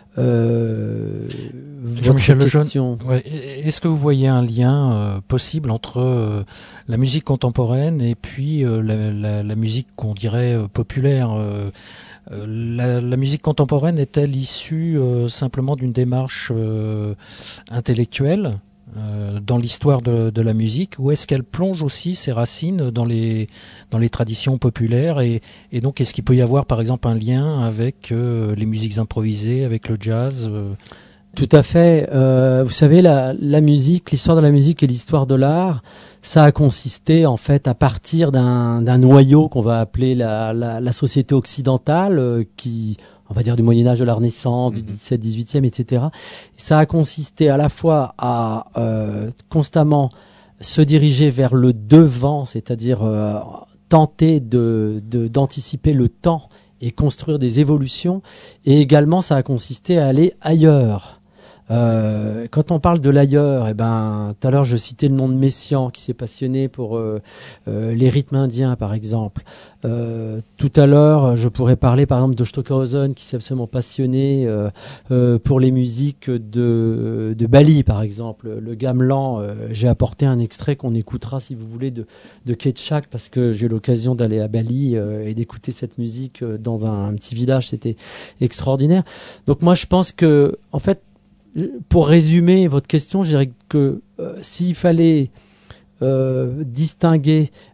Euh, Jean-Michel Lejeune, ouais, est-ce que vous voyez un lien euh, possible entre euh, la musique contemporaine et puis euh, la, la, la musique qu'on dirait euh, populaire euh, euh, la, la musique contemporaine est-elle issue euh, simplement d'une démarche euh, intellectuelle euh, dans l'histoire de, de la musique, ou est-ce qu'elle plonge aussi ses racines dans les dans les traditions populaires, et, et donc est-ce qu'il peut y avoir par exemple un lien avec euh, les musiques improvisées, avec le jazz euh... Tout à fait. Euh, vous savez, la, la musique, l'histoire de la musique et l'histoire de l'art, ça a consisté en fait à partir d'un, d'un noyau qu'on va appeler la, la, la société occidentale, euh, qui, on va dire du Moyen Âge, de la Renaissance, du dix-septième, dix-huitième, et cetera. Ça a consisté à la fois à euh, constamment se diriger vers le devant, c'est-à-dire euh, tenter de, de, d'anticiper le temps et construire des évolutions, et également ça a consisté à aller ailleurs. Euh, quand on parle de l'ailleurs, eh ben, tout à l'heure je citais le nom de Messiaen qui s'est passionné pour euh, euh, les rythmes indiens par exemple. Euh, tout à l'heure je pourrais parler par exemple de Stockhausen qui s'est absolument passionné euh, euh, pour les musiques de, de Bali par exemple. Le gamelan, euh, j'ai apporté un extrait qu'on écoutera si vous voulez de, de Ketchak, parce que j'ai eu l'occasion d'aller à Bali euh, et d'écouter cette musique dans un, un petit village, c'était extraordinaire. Donc moi je pense que en fait, pour résumer votre question, je dirais que euh, s'il fallait euh, distinguer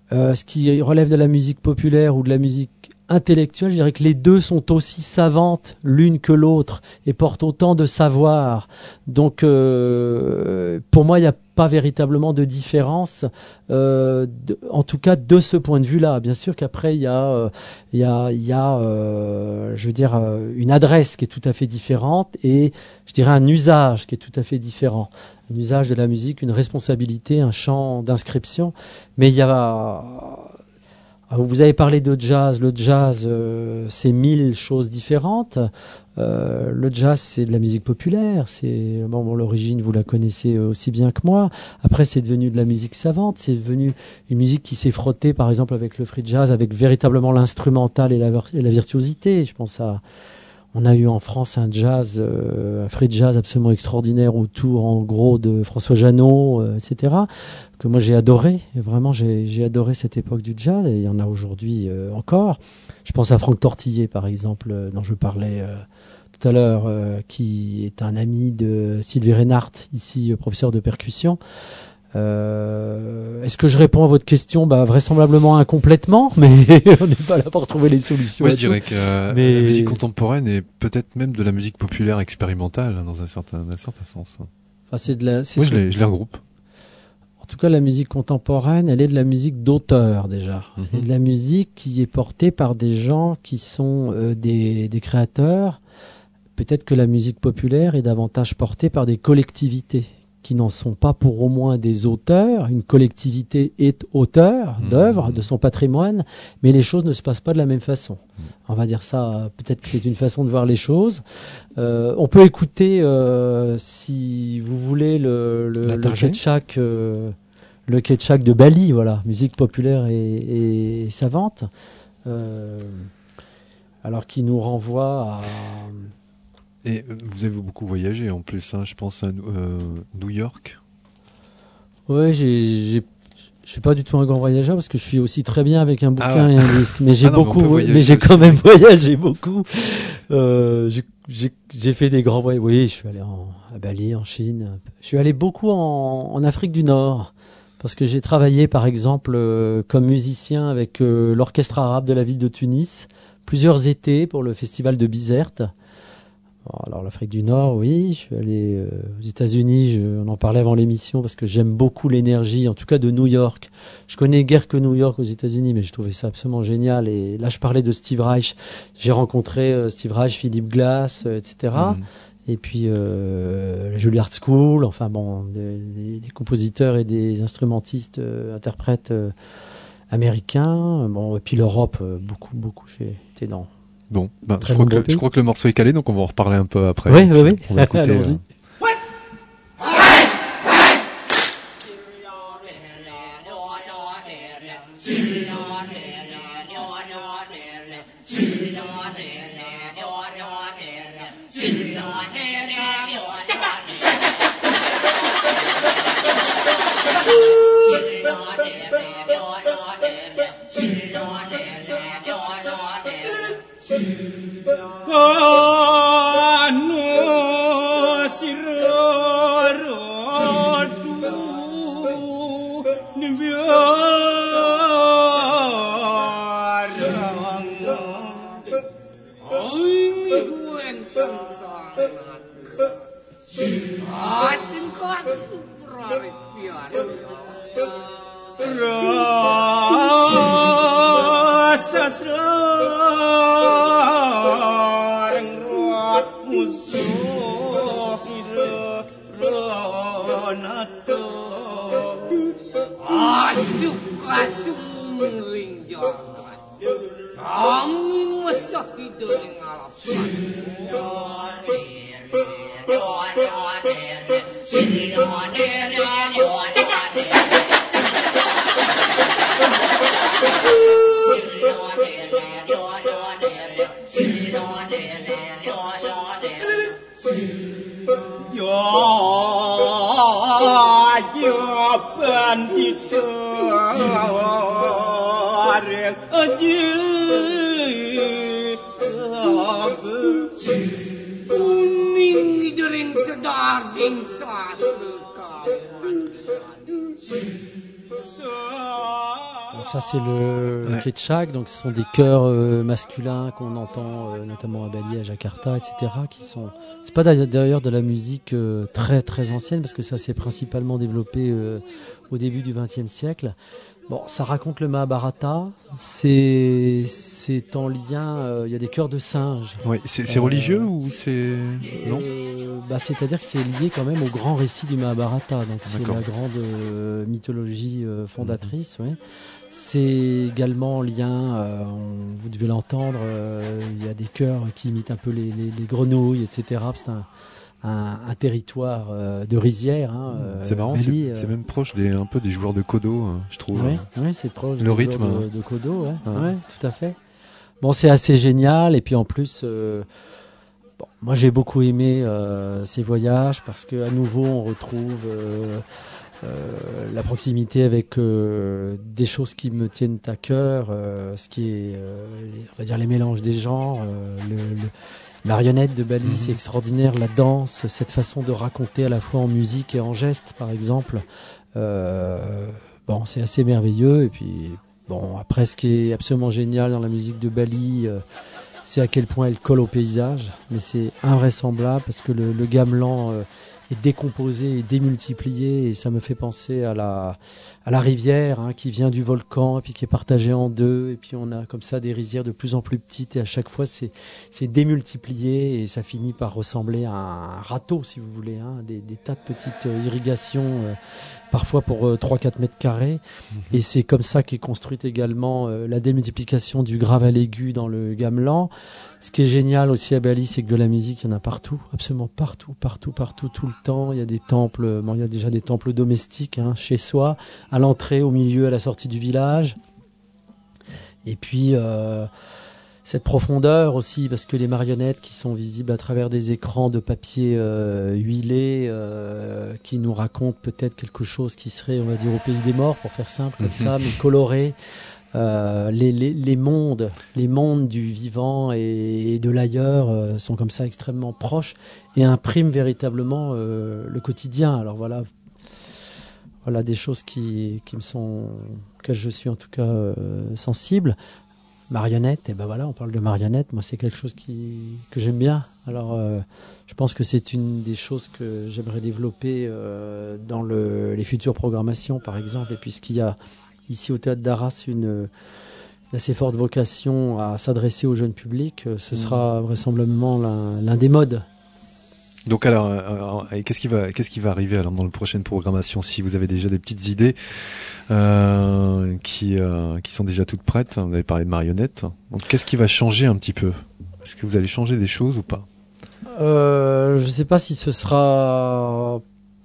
euh, ce qui relève de la musique populaire ou de la musique intellectuelle, je dirais que les deux sont aussi savantes l'une que l'autre et portent autant de savoir. Donc, euh, pour moi, il n'y a pas véritablement de différence, euh, de, en tout cas de ce point de vue-là. Bien sûr qu'après, il y a, euh, il y a, il y a euh, je veux dire, euh, une adresse qui est tout à fait différente et, je dirais, un usage qui est tout à fait différent. Un usage de la musique, une responsabilité, un champ d'inscription. Mais il y a... Vous avez parlé de jazz. Le jazz, euh, c'est mille choses différentes. Euh, le jazz, c'est de la musique populaire. C'est bon, bon, l'origine, vous la connaissez aussi bien que moi. Après, c'est devenu de la musique savante. C'est devenu une musique qui s'est frottée, par exemple, avec le free jazz, avec véritablement l'instrumental et la, et la virtuosité. Je pense à... On a eu en France un jazz, euh, un free jazz absolument extraordinaire autour, en gros, de François Jeannot, euh, et cetera, que moi j'ai adoré. Et vraiment, j'ai, j'ai adoré cette époque du jazz, et il y en a aujourd'hui euh, encore. Je pense à Franck Tortiller, par exemple, euh, dont je parlais euh, tout à l'heure, euh, qui est un ami de Sylvie Reinhardt, ici, euh, professeur de percussion. Euh, est-ce que je réponds à votre question? Bah, vraisemblablement incomplètement, mais on n'est pas là pour trouver les solutions. Moi, je dirais que euh, mais... la musique contemporaine est peut-être même de la musique populaire expérimentale, hein, dans un certain, un certain sens. Enfin, c'est de la, c'est Moi, ce... je les, je les regroupe. En tout cas, la musique contemporaine, elle est de la musique d'auteur, déjà. Mm-hmm. Elle est de la musique qui est portée par des gens qui sont euh, des, des créateurs. Peut-être que la musique populaire est davantage portée par des collectivités qui n'en sont pas pour au moins des auteurs. Une collectivité est auteur d'œuvres, mmh. de son patrimoine, mais les choses ne se passent pas de la même façon. Mmh. On va dire ça, peut-être que c'est une façon de voir les choses. Euh, on peut écouter, euh, si vous voulez, le, le, le Ketchak, euh, le Ketchak de Bali, voilà, musique populaire et, et, et savante, euh, alors qui nous renvoie à... Et vous avez beaucoup voyagé en plus, hein, je pense à euh, New York. Ouais, j'ai, j'ai, je suis pas du tout un grand voyageur parce que je suis aussi très bien avec un bouquin ah ouais. et un disque, mais j'ai ah non, beaucoup, mais, mais j'ai quand même voyagé beaucoup. Euh, j'ai, j'ai, j'ai fait des grands voyages. Oui, je suis allé en, à Bali, en Chine. Je suis allé beaucoup en, en Afrique du Nord parce que j'ai travaillé, par exemple, euh, comme musicien avec euh, l'orchestre arabe de la ville de Tunis plusieurs étés pour le festival de Bizerte. Alors l'Afrique du Nord, oui, je suis allé euh, aux États-Unis, je, on en parlait avant l'émission parce que j'aime beaucoup l'énergie, en tout cas de New York. Je connais guère que New York aux États-Unis, mais je trouvais ça absolument génial. Et là, je parlais de Steve Reich. J'ai rencontré euh, Steve Reich, Philip Glass, euh, et cetera. Mm. Et puis euh, la Juilliard School, enfin bon, des, des, des compositeurs et des instrumentistes, euh, interprètes euh, américains. Bon, et puis l'Europe, euh, beaucoup, beaucoup. J'ai été dans Bon, ben, je, crois que, je crois que le morceau est calé, donc on va en reparler un peu après. Oui, oui, oui. On va écouter. Allons-y. Euh... ça c'est le, Ouais. le ketchak, donc ce sont des chœurs euh, masculins qu'on entend euh, notamment à Bali, à Jakarta, et cetera. Qui sont, c'est pas d'ailleurs de la musique euh, très très ancienne parce que ça s'est principalement développé euh, au début du vingtième siècle. Bon, ça raconte le Mahabharata, c'est c'est en lien, euh, il y a des chœurs de singes. Ouais, c'est c'est Euh, religieux ou c'est non? Euh, bah, c'est-à-dire que c'est lié quand même au grand récit du Mahabharata, donc c'est D'accord. la grande euh, mythologie euh, fondatrice. Ouais. C'est également en lien, euh, on- vous devez l'entendre, euh, il y a des chœurs qui imitent un peu les, les, les grenouilles, et cetera. C'est un, un, un territoire euh, de rizière. Hein, euh, C'est marrant, Bali, c'est euh, c'est même proche des un peu des joueurs de Kodo, hein, je trouve. Oui, oui, c'est proche Le du rythme, joueur de, hein. de Kodo, ouais, Ouais. ouais, tout à fait. Bon, c'est assez génial, et puis en plus, euh, bon, moi j'ai beaucoup aimé euh, ces voyages parce que à nouveau on retrouve euh, euh, la proximité avec euh, des choses qui me tiennent à cœur, euh, ce qui est, euh, les- on va dire les mélanges des genres, euh, le, le marionnette de Bali, Mhm. c'est extraordinaire, la danse, cette façon de raconter à la fois en musique et en geste, par exemple. Euh, bon, c'est assez merveilleux. Et puis, bon, après, ce qui est absolument génial dans la musique de Bali, euh, c'est à quel point elle colle au paysage. Mais c'est invraisemblable parce que le, le gamelan euh, est décomposé et démultiplié. Et ça me fait penser à la, à la rivière hein, qui vient du volcan et puis qui est partagée en deux. Et puis on a comme ça des rizières de plus en plus petites. Et à chaque fois, c'est, c'est démultiplié et ça finit par ressembler à un râteau, si vous voulez. Hein, des, des tas de petites euh, irrigations. Euh, parfois pour euh, trois à quatre mètres carrés. Mmh. Et c'est comme ça qu'est construite également euh, la démultiplication du grave à l'aigu dans le gamelan. Ce qui est génial aussi à Bali, c'est que de la musique, il y en a partout, absolument partout, partout, partout, tout le temps. Il y a des temples, bon, il y a déjà des temples domestiques hein, chez soi, à l'entrée, au milieu, à la sortie du village. Et puis... Euh, cette profondeur aussi, parce que les marionnettes qui sont visibles à travers des écrans de papier euh, huilé, euh, qui nous racontent peut-être quelque chose qui serait, on va dire, au pays des morts, pour faire simple, comme ça, mais coloré. Euh, les, les, les mondes, les mondes du vivant et, et de l'ailleurs euh, sont comme ça extrêmement proches et impriment véritablement euh, le quotidien. Alors voilà, voilà des choses qui, qui me sont, auxquelles je suis en tout cas euh, sensible. Marionnette, et ben voilà, on parle de marionnette. Moi, c'est quelque chose qui que j'aime bien. Alors, euh, je pense que c'est une des choses que j'aimerais développer euh, dans le, les futures programmations, par exemple. Et puisqu'il y a ici au Théâtre d'Arras une, une assez forte vocation à s'adresser au jeune public, ce sera vraisemblablement l'un, l'un des modes. Donc alors, alors qu'est-ce qui va, qu'est-ce qui va arriver alors dans la prochaine programmation, si vous avez déjà des petites idées euh, qui euh, qui sont déjà toutes prêtes? Vous avez parlé de marionnettes. Donc qu'est-ce qui va changer un petit peu? Est-ce que vous allez changer des choses ou pas? euh, Je ne sais pas si ce sera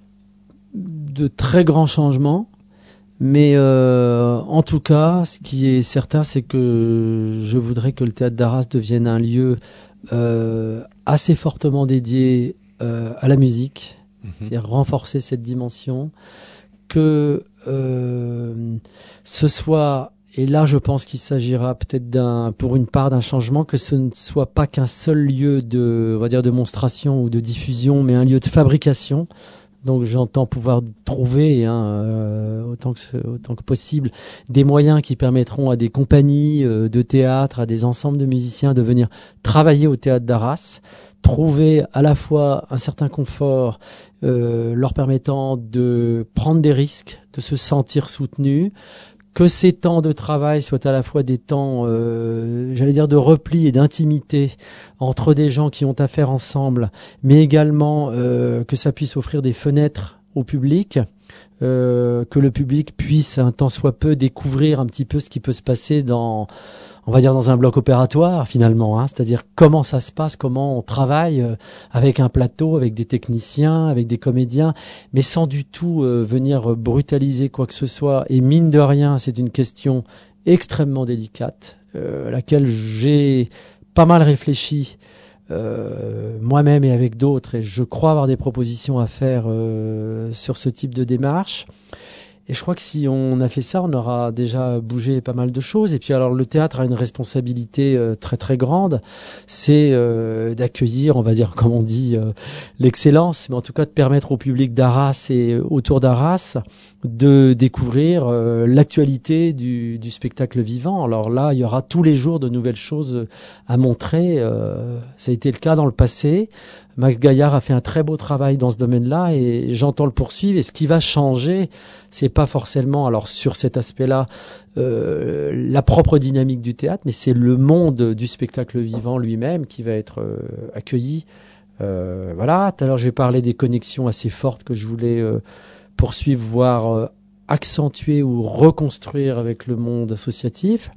de très grands changements, mais euh, en tout cas, ce qui est certain, c'est que je voudrais que le Théâtre d'Arras devienne un lieu euh, assez fortement dédié Euh, à la musique, mmh. c'est-à-dire renforcer cette dimension, que euh, ce soit, et là je pense qu'il s'agira peut-être d'un, pour une part d'un changement, que ce ne soit pas qu'un seul lieu de, on va dire, de monstration ou de diffusion, mais un lieu de fabrication. Donc j'entends pouvoir trouver hein, euh, autant que autant que possible des moyens qui permettront à des compagnies euh, de théâtre, à des ensembles de musiciens de venir travailler au Théâtre d'Arras, trouver à la fois un certain confort euh, leur permettant de prendre des risques, de se sentir soutenus, que ces temps de travail soient à la fois des temps, euh, j'allais dire, de repli et d'intimité entre des gens qui ont affaire ensemble, mais également euh, que ça puisse offrir des fenêtres au public, euh, que le public puisse un tant soit peu découvrir un petit peu ce qui peut se passer dans... on va dire dans un bloc opératoire finalement, hein, c'est-à-dire comment ça se passe, comment on travaille euh, avec un plateau, avec des techniciens, avec des comédiens, mais sans du tout euh, venir brutaliser quoi que ce soit. Et mine de rien, c'est une question extrêmement délicate, euh, à laquelle j'ai pas mal réfléchi euh, moi-même et avec d'autres, et je crois avoir des propositions à faire euh, sur ce type de démarche. Et je crois que si on a fait ça, on aura déjà bougé pas mal de choses. Et puis alors le théâtre a une responsabilité euh, très très grande, c'est euh, d'accueillir, on va dire comme on dit, euh, l'excellence, mais en tout cas de permettre au public d'Arras et autour d'Arras de découvrir euh, l'actualité du, du spectacle vivant. Alors là, il y aura tous les jours de nouvelles choses à montrer. Euh, ça a été le cas dans le passé. Max Gaillard a fait un très beau travail dans ce domaine-là et j'entends le poursuivre. Et ce qui va changer, c'est pas forcément, alors sur cet aspect-là, euh, la propre dynamique du théâtre, mais c'est le monde du spectacle vivant lui-même qui va être euh, accueilli. Euh, voilà. Tout à l'heure, j'ai parlé des connexions assez fortes que je voulais euh, poursuivre, voire euh, accentuer ou reconstruire avec le monde associatif.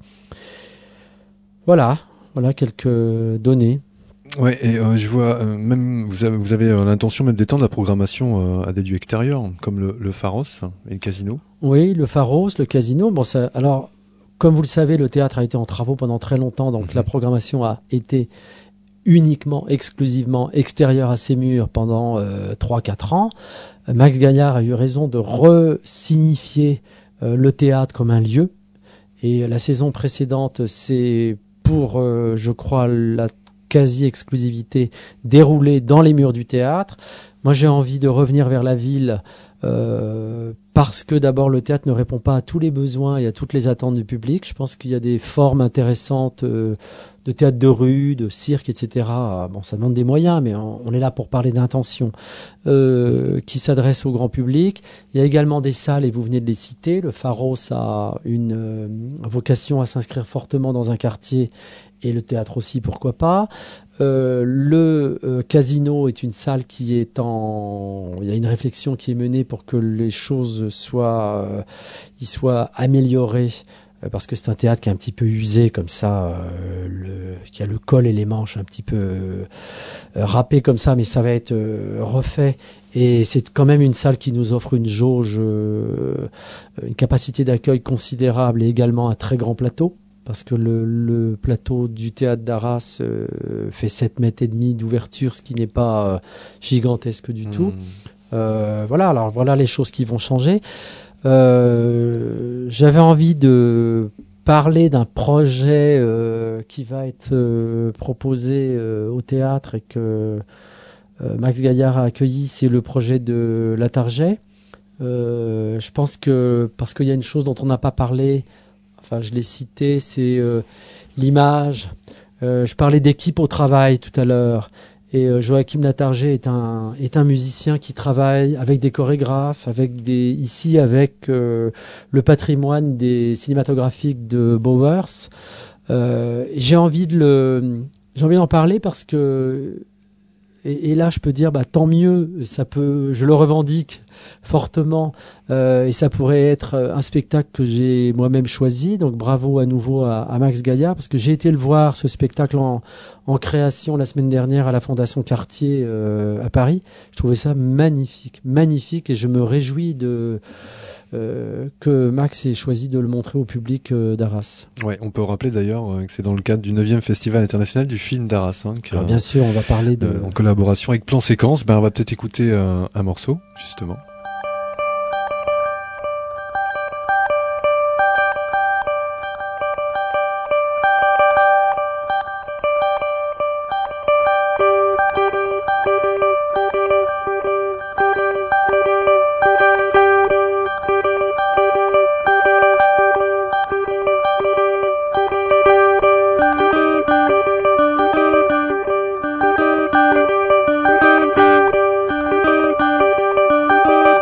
Voilà. Voilà quelques données. Ouais, et euh, je vois euh, même vous avez, vous avez euh, l'intention même d'étendre la programmation euh, à des lieux extérieurs comme le, le Pharos et le casino. Oui, le Pharos, le casino. Bon, ça, alors, comme vous le savez, le théâtre a été en travaux pendant très longtemps, donc mmh. la programmation a été uniquement, exclusivement extérieure à ces murs pendant euh, trois quatre ans. Max Gaillard a eu raison de resignifier euh, le théâtre comme un lieu. Et la saison précédente, c'est pour, euh, je crois, la quasi-exclusivité déroulée dans les murs du théâtre. Moi, j'ai envie de revenir vers la ville euh, parce que d'abord, le théâtre ne répond pas à tous les besoins et à toutes les attentes du public. Je pense qu'il y a des formes intéressantes euh, de théâtre de rue, de cirque, et cetera. Bon, ça demande des moyens, mais on, on est là pour parler d'intention euh, qui s'adresse au grand public. Il y a également des salles, et vous venez de les citer. Le Pharos a une euh, vocation à s'inscrire fortement dans un quartier et le théâtre aussi, pourquoi pas. Euh, le euh, casino est une salle qui est en... Il y a une réflexion qui est menée pour que les choses soient, euh, y soient améliorées, euh, parce que c'est un théâtre qui est un petit peu usé comme ça, euh, le... qui a le col et les manches un petit peu euh, râpés comme ça, mais ça va être euh, refait. Et c'est quand même une salle qui nous offre une jauge, euh, une capacité d'accueil considérable et également un très grand plateau. Parce que le, le plateau du théâtre d'Arras euh, fait sept mètres et demi d'ouverture, ce qui n'est pas euh, gigantesque du mmh. tout. Euh, voilà, alors voilà les choses qui vont changer. Euh, j'avais envie de parler d'un projet euh, qui va être euh, proposé euh, au théâtre et que euh, Max Gaillard a accueilli, c'est le projet de La Target. Euh, je pense que, parce qu'il y a une chose dont on n'a pas parlé, enfin, je l'ai cité, c'est euh, l'image. Euh, je parlais d'équipe au travail tout à l'heure. Et euh, Joachim Latarget est un est un musicien qui travaille avec des chorégraphes, avec des ici avec euh, le patrimoine des cinématographiques de Bowers. Euh, j'ai envie de le j'ai envie d'en parler parce que et, et là je peux dire bah tant mieux, ça peut je le revendique fortement euh, et ça pourrait être un spectacle que j'ai moi-même choisi, donc bravo à nouveau à, à Max Gaillard parce que j'ai été le voir ce spectacle en, en création la semaine dernière à la Fondation Cartier euh, à Paris. Je trouvais ça magnifique, magnifique et je me réjouis de euh, que Max ait choisi de le montrer au public euh, d'Arras. Ouais, on peut rappeler d'ailleurs euh, que c'est dans le cadre du neuvième Festival international du film d'Arras. Hein, que, Alors, bien sûr, on va parler de euh, en collaboration avec Plan Séquence. Ben on va peut-être écouter euh, un morceau justement. Thank you.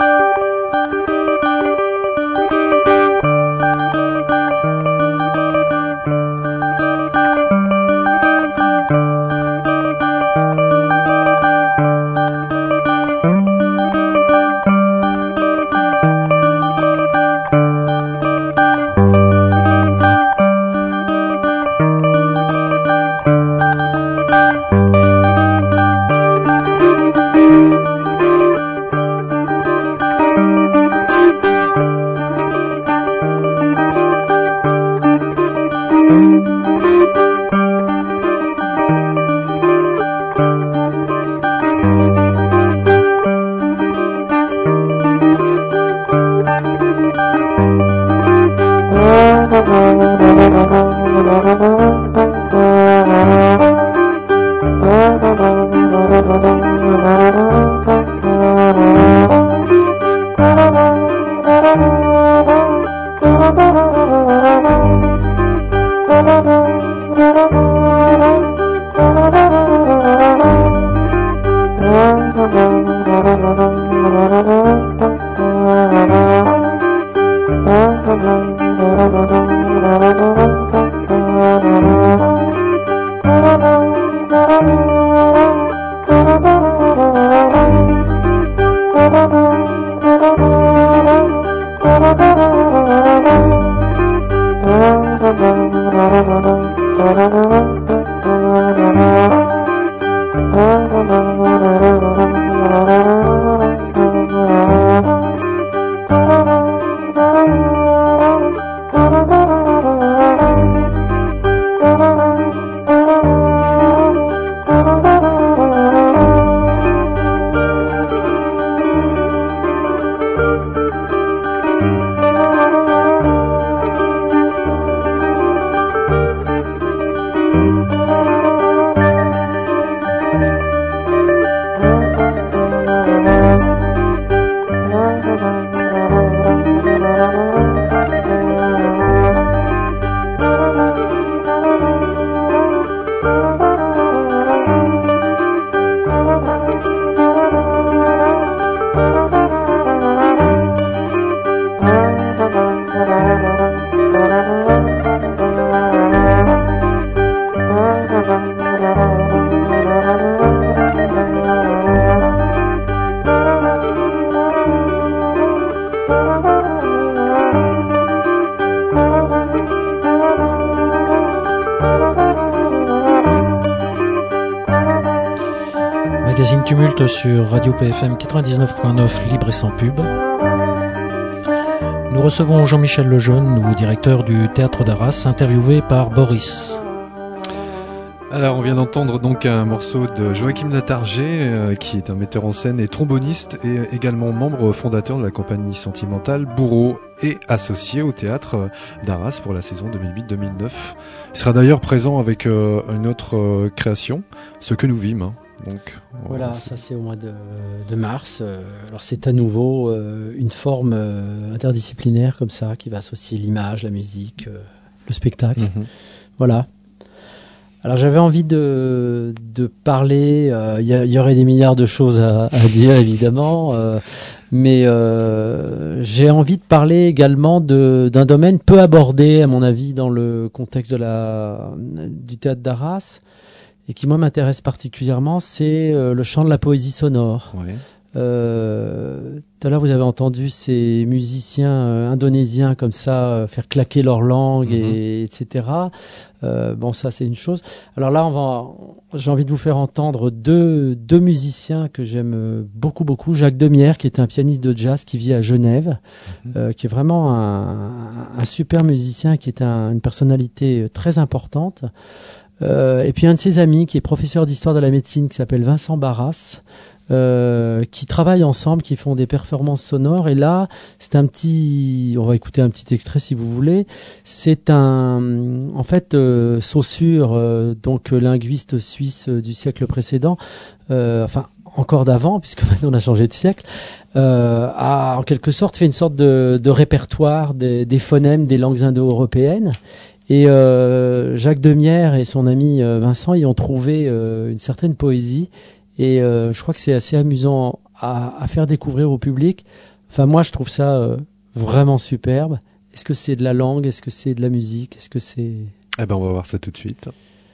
Magazine Tumulte sur Radio P F M quatre-vingt-dix-neuf point neuf, libre et sans pub. Nous recevons Jean-Michel Lejeune, nouveau directeur du Théâtre d'Arras, interviewé par Boris. Alors, on vient d'entendre donc un morceau de Joachim Natargé, euh, qui est un metteur en scène et tromboniste, et également membre fondateur de la compagnie sentimentale Bourreau et associé au Théâtre d'Arras pour la saison deux mille huit deux mille neuf. Il sera d'ailleurs présent avec euh, une autre euh, création, Ce que nous vîmes. Hein. Donc, voilà, ça c'est au mois de, de mars. Alors c'est à nouveau euh, une forme euh, interdisciplinaire comme ça qui va associer l'image, la musique, euh, le spectacle. Mm-hmm. Voilà. Alors j'avais envie de, de parler, il euh, y, y aurait des milliards de choses à, à dire évidemment, euh, mais euh, j'ai envie de parler également de, d'un domaine peu abordé à mon avis dans le contexte de la, du théâtre d'Arras, et qui moi m'intéresse particulièrement, c'est euh, le chant de la poésie sonore. Ouais. Euh, tout à l'heure vous avez entendu ces musiciens euh, indonésiens comme ça euh, faire claquer leur langue, mm-hmm. et etc. Euh, bon, ça c'est une chose. Alors là, on va, j'ai envie de vous faire entendre deux deux musiciens que j'aime beaucoup beaucoup. Jacques Demierre, qui est un pianiste de jazz qui vit à Genève, mm-hmm. euh, qui est vraiment un, un super musicien, qui est un, une personnalité très importante. Euh, et puis un de ses amis qui est professeur d'histoire de la médecine, qui s'appelle Vincent Barras. Euh, qui travaillent ensemble, qui font des performances sonores. Et là, c'est un petit, on va écouter un petit extrait si vous voulez. C'est un, en fait, euh, Saussure, euh, donc linguiste suisse du siècle précédent, euh, enfin encore d'avant, puisque maintenant on a changé de siècle, euh, a en quelque sorte fait une sorte de, de répertoire des, des phonèmes des langues indo-européennes. Et euh, Jacques Demierre et son ami euh, Vincent y ont trouvé euh, une certaine poésie. Et euh, je crois que c'est assez amusant à, à faire découvrir au public. Enfin, moi, je trouve ça euh, vraiment superbe. Est-ce que c'est de la langue? Est-ce que c'est de la musique? Est-ce que c'est... Eh ben, on va voir ça tout de suite.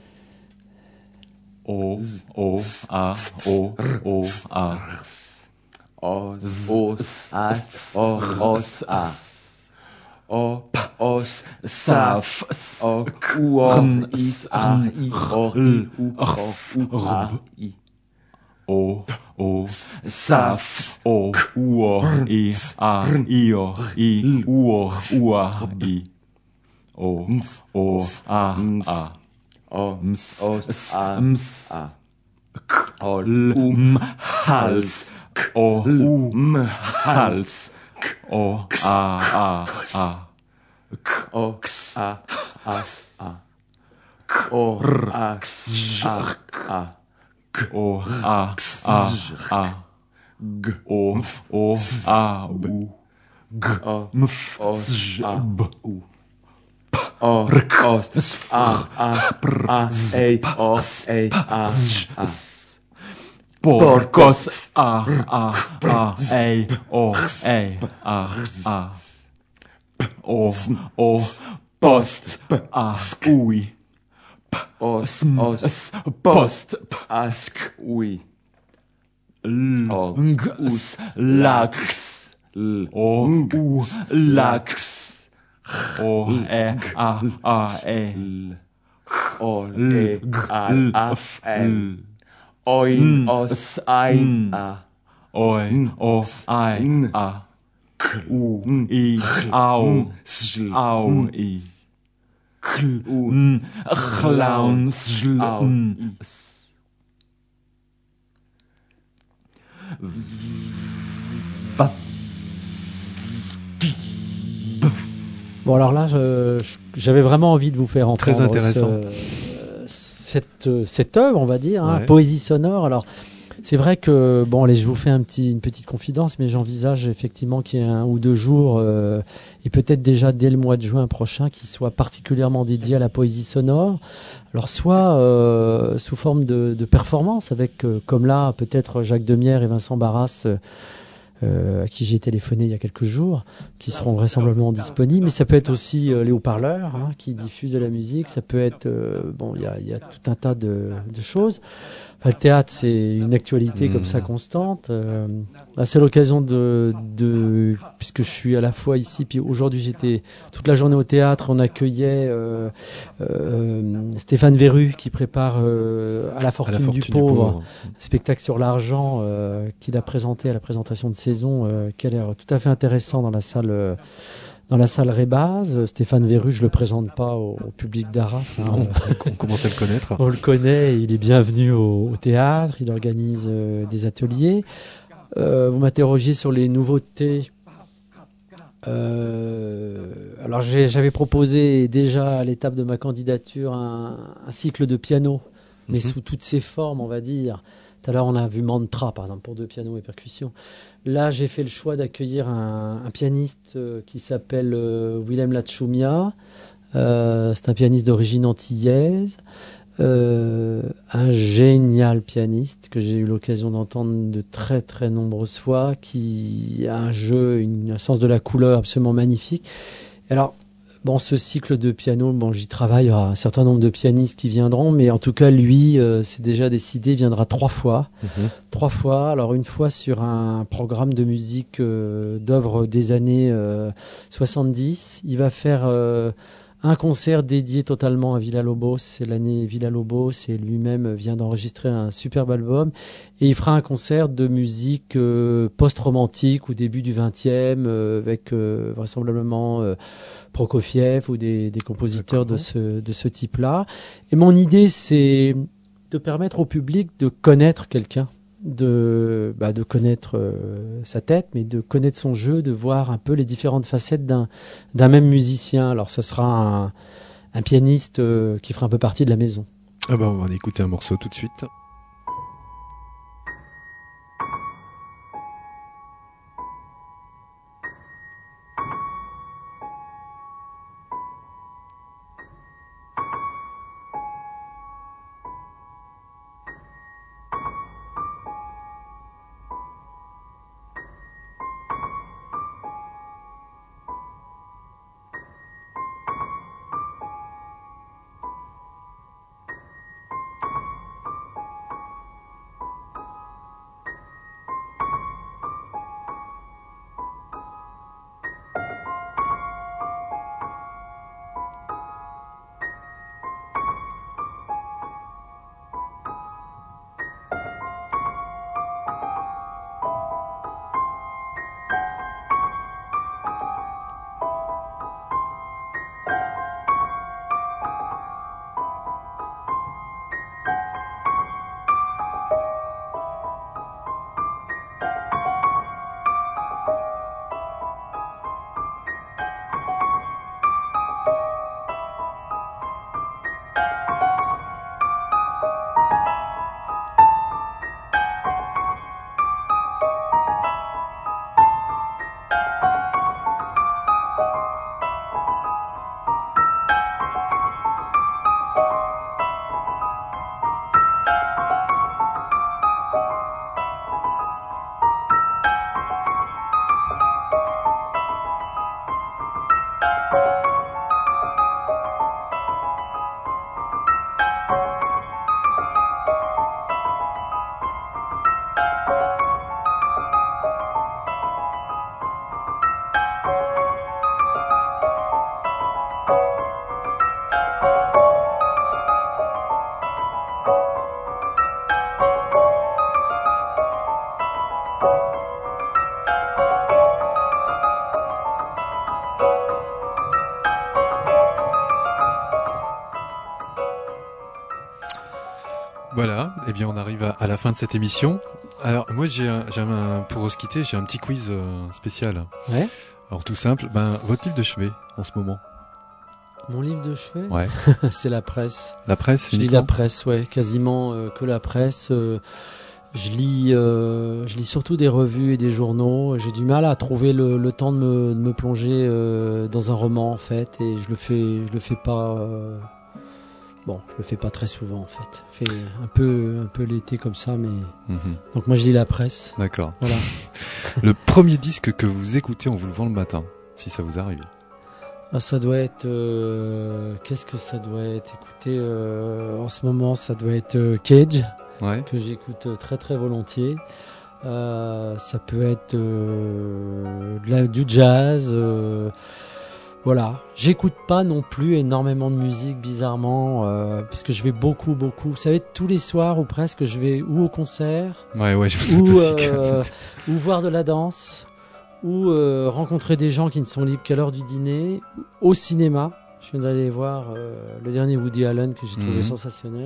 O, O, A, O, O, A. O, O, A, O, Os, A. O, Os, Saf, O, U, O, I, A, I, O, I, U, O, U, A, I. O, O, Saf, O, U, O, I, A, I, O, I, U, O, U, A, I. O, O, A, A. O, O, A, A. O, L, um, Hals. O, um, Hals. O, A, A, A. O, X, A, As, A. O, R, A, X, A, A. O, A, A, A. G, O, O, A, U. G, O, M, O, A, B, U. P, o, os, a, a, a, ei, o, ei, a, a. Porcos, a, a, a, ei, o, ei, a, a. O, o, post, a, ui. Os, os, post, ask, ui. L, ng, us, lax. L, o, u, lax. O, e, a, a, e. O, e, a, a, l. Oin, os, ein, a. Oin, os, ein, a. U, i, au, au, i. Kl, u, chlaun, sl, n, s. Va. Bon alors là, je- je- j'avais vraiment envie de vous faire entendre Très intéressant. ce- cette cette œuvre, on va dire, hein, Ouais. poésie sonore. Alors c'est vrai que bon, allez, je vous fais un petit une petite confidence, mais j'envisage effectivement qu'il y ait un ou deux jours euh, et peut-être déjà dès le mois de juin prochain, qui soit particulièrement dédié à la poésie sonore. Alors soit euh, sous forme de, de performance avec, euh, comme là, peut-être Jacques Demierre et Vincent Barras. Euh, euh, à qui j'ai téléphoné il y a quelques jours, qui seront vraisemblablement disponibles. Mais ça peut être aussi euh, les haut-parleurs hein, qui diffusent de la musique. Ça peut être euh, bon, il y a, il y a tout un tas de, de choses. Enfin, le théâtre, c'est une actualité Mmh. comme ça constante. Euh, la seule occasion de, de, puisque je suis à la fois ici, puis aujourd'hui j'étais toute la journée au théâtre. On accueillait euh, euh, Stéphane Verru qui prépare euh, à la À fortune, la fortune du pauvre. pauvre. Spectacle sur l'argent euh, qu'il a présenté à la présentation de saison, euh, qui a l'air tout à fait intéressant dans la salle, euh, dans la salle Rébaz. Euh, Stéphane Verru, je le présente pas au, au public d'Arras. hein. Non, on commence à le connaître. On le connaît, il est bienvenu au, au théâtre, il organise euh, des ateliers. Euh, vous m'interrogiez sur les nouveautés. Euh, alors j'ai- j'avais proposé déjà à l'étape de ma candidature un, un cycle de piano, mais Mhm. sous toutes ses formes, on va dire. Tout à l'heure, on a vu Mantra, par exemple, pour deux pianos et percussions. Là, j'ai fait le choix d'accueillir un, un pianiste euh, qui s'appelle euh, Willem Lachumia. Euh, c'est un pianiste d'origine antillaise. Euh, un génial pianiste que j'ai eu l'occasion d'entendre de très très nombreuses fois, qui a un jeu, une, un sens de la couleur absolument magnifique. Alors, bon, ce cycle de piano, bon, j'y travaille, il y aura un certain nombre de pianistes qui viendront, mais en tout cas, lui, euh, c'est déjà décidé, il viendra trois fois. Mhm. Trois fois, alors une fois sur un programme de musique euh, d'œuvres des années euh, soixante-dix. Il va faire euh, un concert dédié totalement à Villa-Lobos. C'est l'année Villa-Lobos et lui-même vient d'enregistrer un superbe album. Et il fera un concert de musique euh, post-romantique au début du vingtième euh, avec euh, vraisemblablement euh, Prokofiev ou des, des compositeurs de ce, de ce type-là. Et mon idée, c'est de permettre au public de connaître quelqu'un, de, bah, de connaître euh, sa tête, mais de connaître son jeu, de voir un peu les différentes facettes d'un, d'un même musicien. Alors, ça sera un, un pianiste euh, qui fera un peu partie de la maison. Ah bah, on va écouter un morceau tout de suite. Voilà, eh bien on arrive à, à la fin de cette émission. Alors moi j'ai un, j'ai un, pour se quitter, j'ai un petit quiz euh, spécial. Ouais. Alors tout simple, ben votre livre de chevet en ce moment. Mon livre de chevet, Ouais. c'est la presse. La presse, Je lis uniquement la presse, ouais, quasiment euh, que la presse. euh, je lis, euh, je lis surtout des revues et des journaux. J'ai du mal à trouver le, le temps de me, de me plonger euh, dans un roman en fait, et je le fais, je le fais pas. Euh, bon, je le fais pas très souvent en fait. Je fais un peu, un peu l'été comme ça, mais Mhm. donc moi je lis la presse. D'accord. Voilà. Le premier disque que vous écoutez en vous levant le matin, si ça vous arrive. Ah, ça doit être. euh, Qu'est-ce que ça doit être? Écoutez, euh, en ce moment, ça doit être euh, Cage, Ouais. que j'écoute euh, très très volontiers. Euh, ça peut être euh, de la, du jazz. euh, voilà. J'écoute pas non plus énormément de musique, bizarrement, euh, parce que je vais beaucoup, beaucoup. Vous savez, tous les soirs ou presque, je vais ou au concert, Ouais, ouais, je me doute ou, aussi que- euh, ou voir de la danse, ou euh, rencontrer des gens qui ne sont libres qu'à l'heure du dîner, au cinéma. Je viens d'aller voir euh, le dernier Woody Allen que j'ai trouvé Mhm. sensationnel.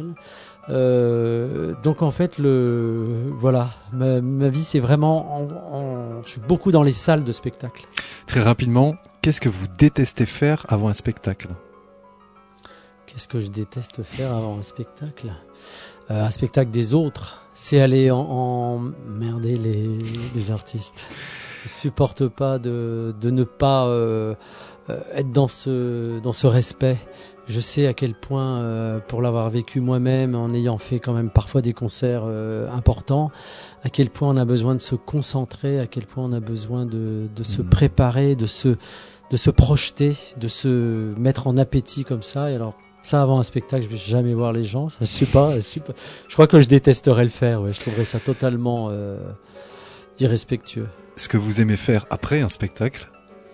Euh, donc en fait, le voilà, ma, ma vie c'est vraiment, en, en- je suis beaucoup dans les salles de spectacle. Très rapidement, qu'est-ce que vous détestez faire avant un spectacle? Qu'est-ce que je déteste faire avant un spectacle? Euh, Un spectacle des autres, c'est aller en, en merder les, les artistes. Je supporte pas de, de ne pas euh, euh, être dans ce, dans ce respect. Je sais à quel point, euh, pour l'avoir vécu moi-même, en ayant fait quand même parfois des concerts euh, importants, à quel point on a besoin de se concentrer, à quel point on a besoin de, de se Mhm. préparer, de se, de se projeter, de se mettre en appétit comme ça. Et alors, ça, avant un spectacle, je vais jamais voir les gens. Ça, je sais pas. Je, sais pas. Je crois que je détesterais le faire. Ouais. Je trouverais ça totalement euh, irrespectueux. Ce que vous aimez faire après un spectacle?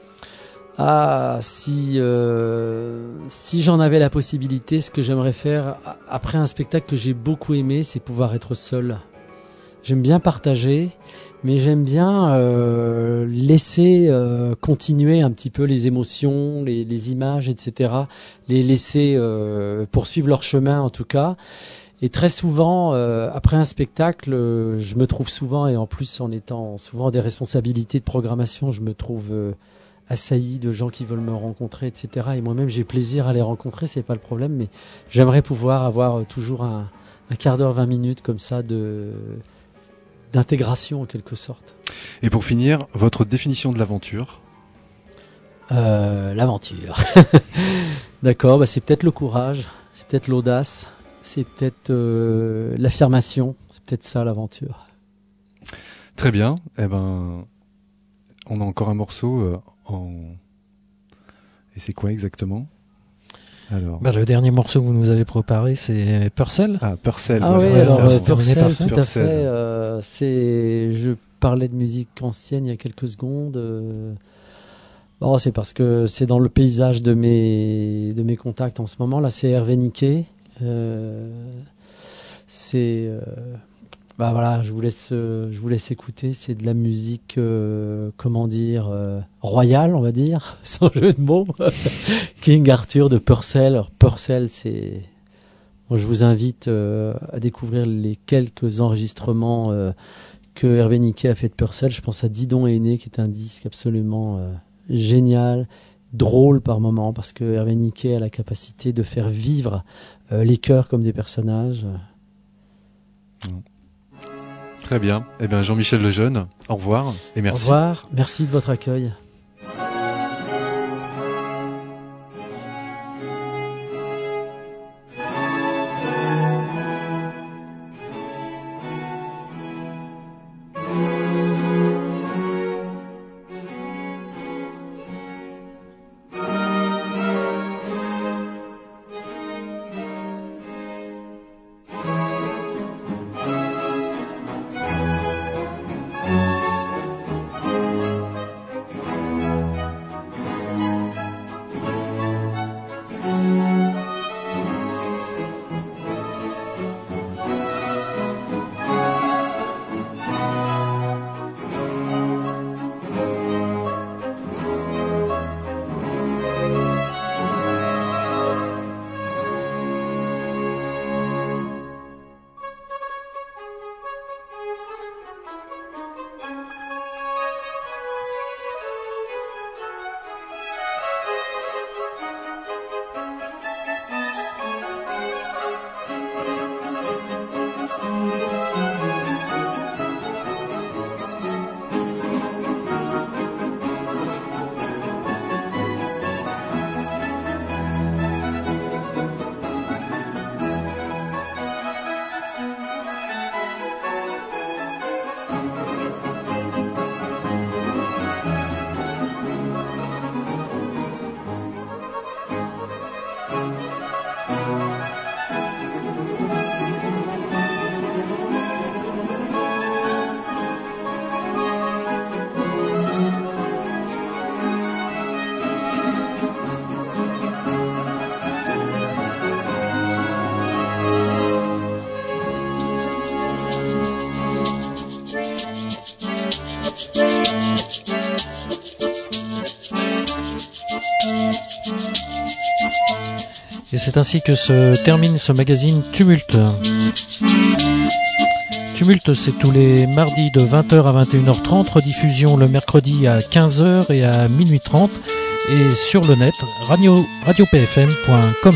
Ah, si euh, si j'en avais la possibilité, ce que j'aimerais faire a- après un spectacle que j'ai beaucoup aimé, c'est pouvoir être seul. J'aime bien partager, mais j'aime bien euh, laisser euh, continuer un petit peu les émotions, les, les images, et cetera. Les laisser euh, poursuivre leur chemin en tout cas. Et très souvent, euh, après un spectacle, euh, je me trouve souvent, et en plus en étant souvent des responsabilités de programmation, je me trouve euh, assailli de gens qui veulent me rencontrer, et cetera. Et moi-même, j'ai plaisir à les rencontrer, c'est pas le problème, mais j'aimerais pouvoir avoir euh, toujours un, un quart d'heure, vingt minutes comme ça de d'intégration en quelque sorte. Et pour finir, votre définition de l'aventure? Euh, L'aventure. D'accord, bah c'est peut-être le courage, c'est peut-être l'audace, c'est peut-être euh, l'affirmation, c'est peut-être ça l'aventure. Très bien. Eh ben, on a encore un morceau euh, en. Et c'est quoi exactement? Alors. Bah, le dernier morceau que vous nous avez préparé, c'est Purcell. Ah, Purcell. Ah voilà. oui, Ouais, alors ça, euh, c'est terminé Purcell, par ça. tout à Purcell. fait. euh, c'est, je parlais de musique ancienne il y a quelques secondes. euh, bon, c'est parce que c'est dans le paysage de mes de mes contacts en ce moment. Là, c'est Hervé Niquet. Euh, c'est euh, bah voilà, je vous laisse euh, je vous laisse écouter. C'est de la musique, euh, comment dire, euh, royale, on va dire, sans jeu de mots. King Arthur de Purcell. Alors, Purcell, c'est Moi, je vous invite euh, à découvrir les quelques enregistrements euh, que Hervé Niquet a fait de Purcell. Je pense à Didon est né, qui est un disque absolument euh, génial, drôle par moments, parce que Hervé Niquet a la capacité de faire vivre euh, les chœurs comme des personnages. Très bien. Eh bien, Jean-Michel Lejeune, au revoir et merci. Au revoir, merci de votre accueil. Et c'est ainsi que se termine ce magazine Tumulte. Tumulte, c'est tous les mardis de vingt heures à vingt et une heures trente, rediffusion le mercredi à quinze heures et à minuit trente, et sur le net, radio, radio p f m point com.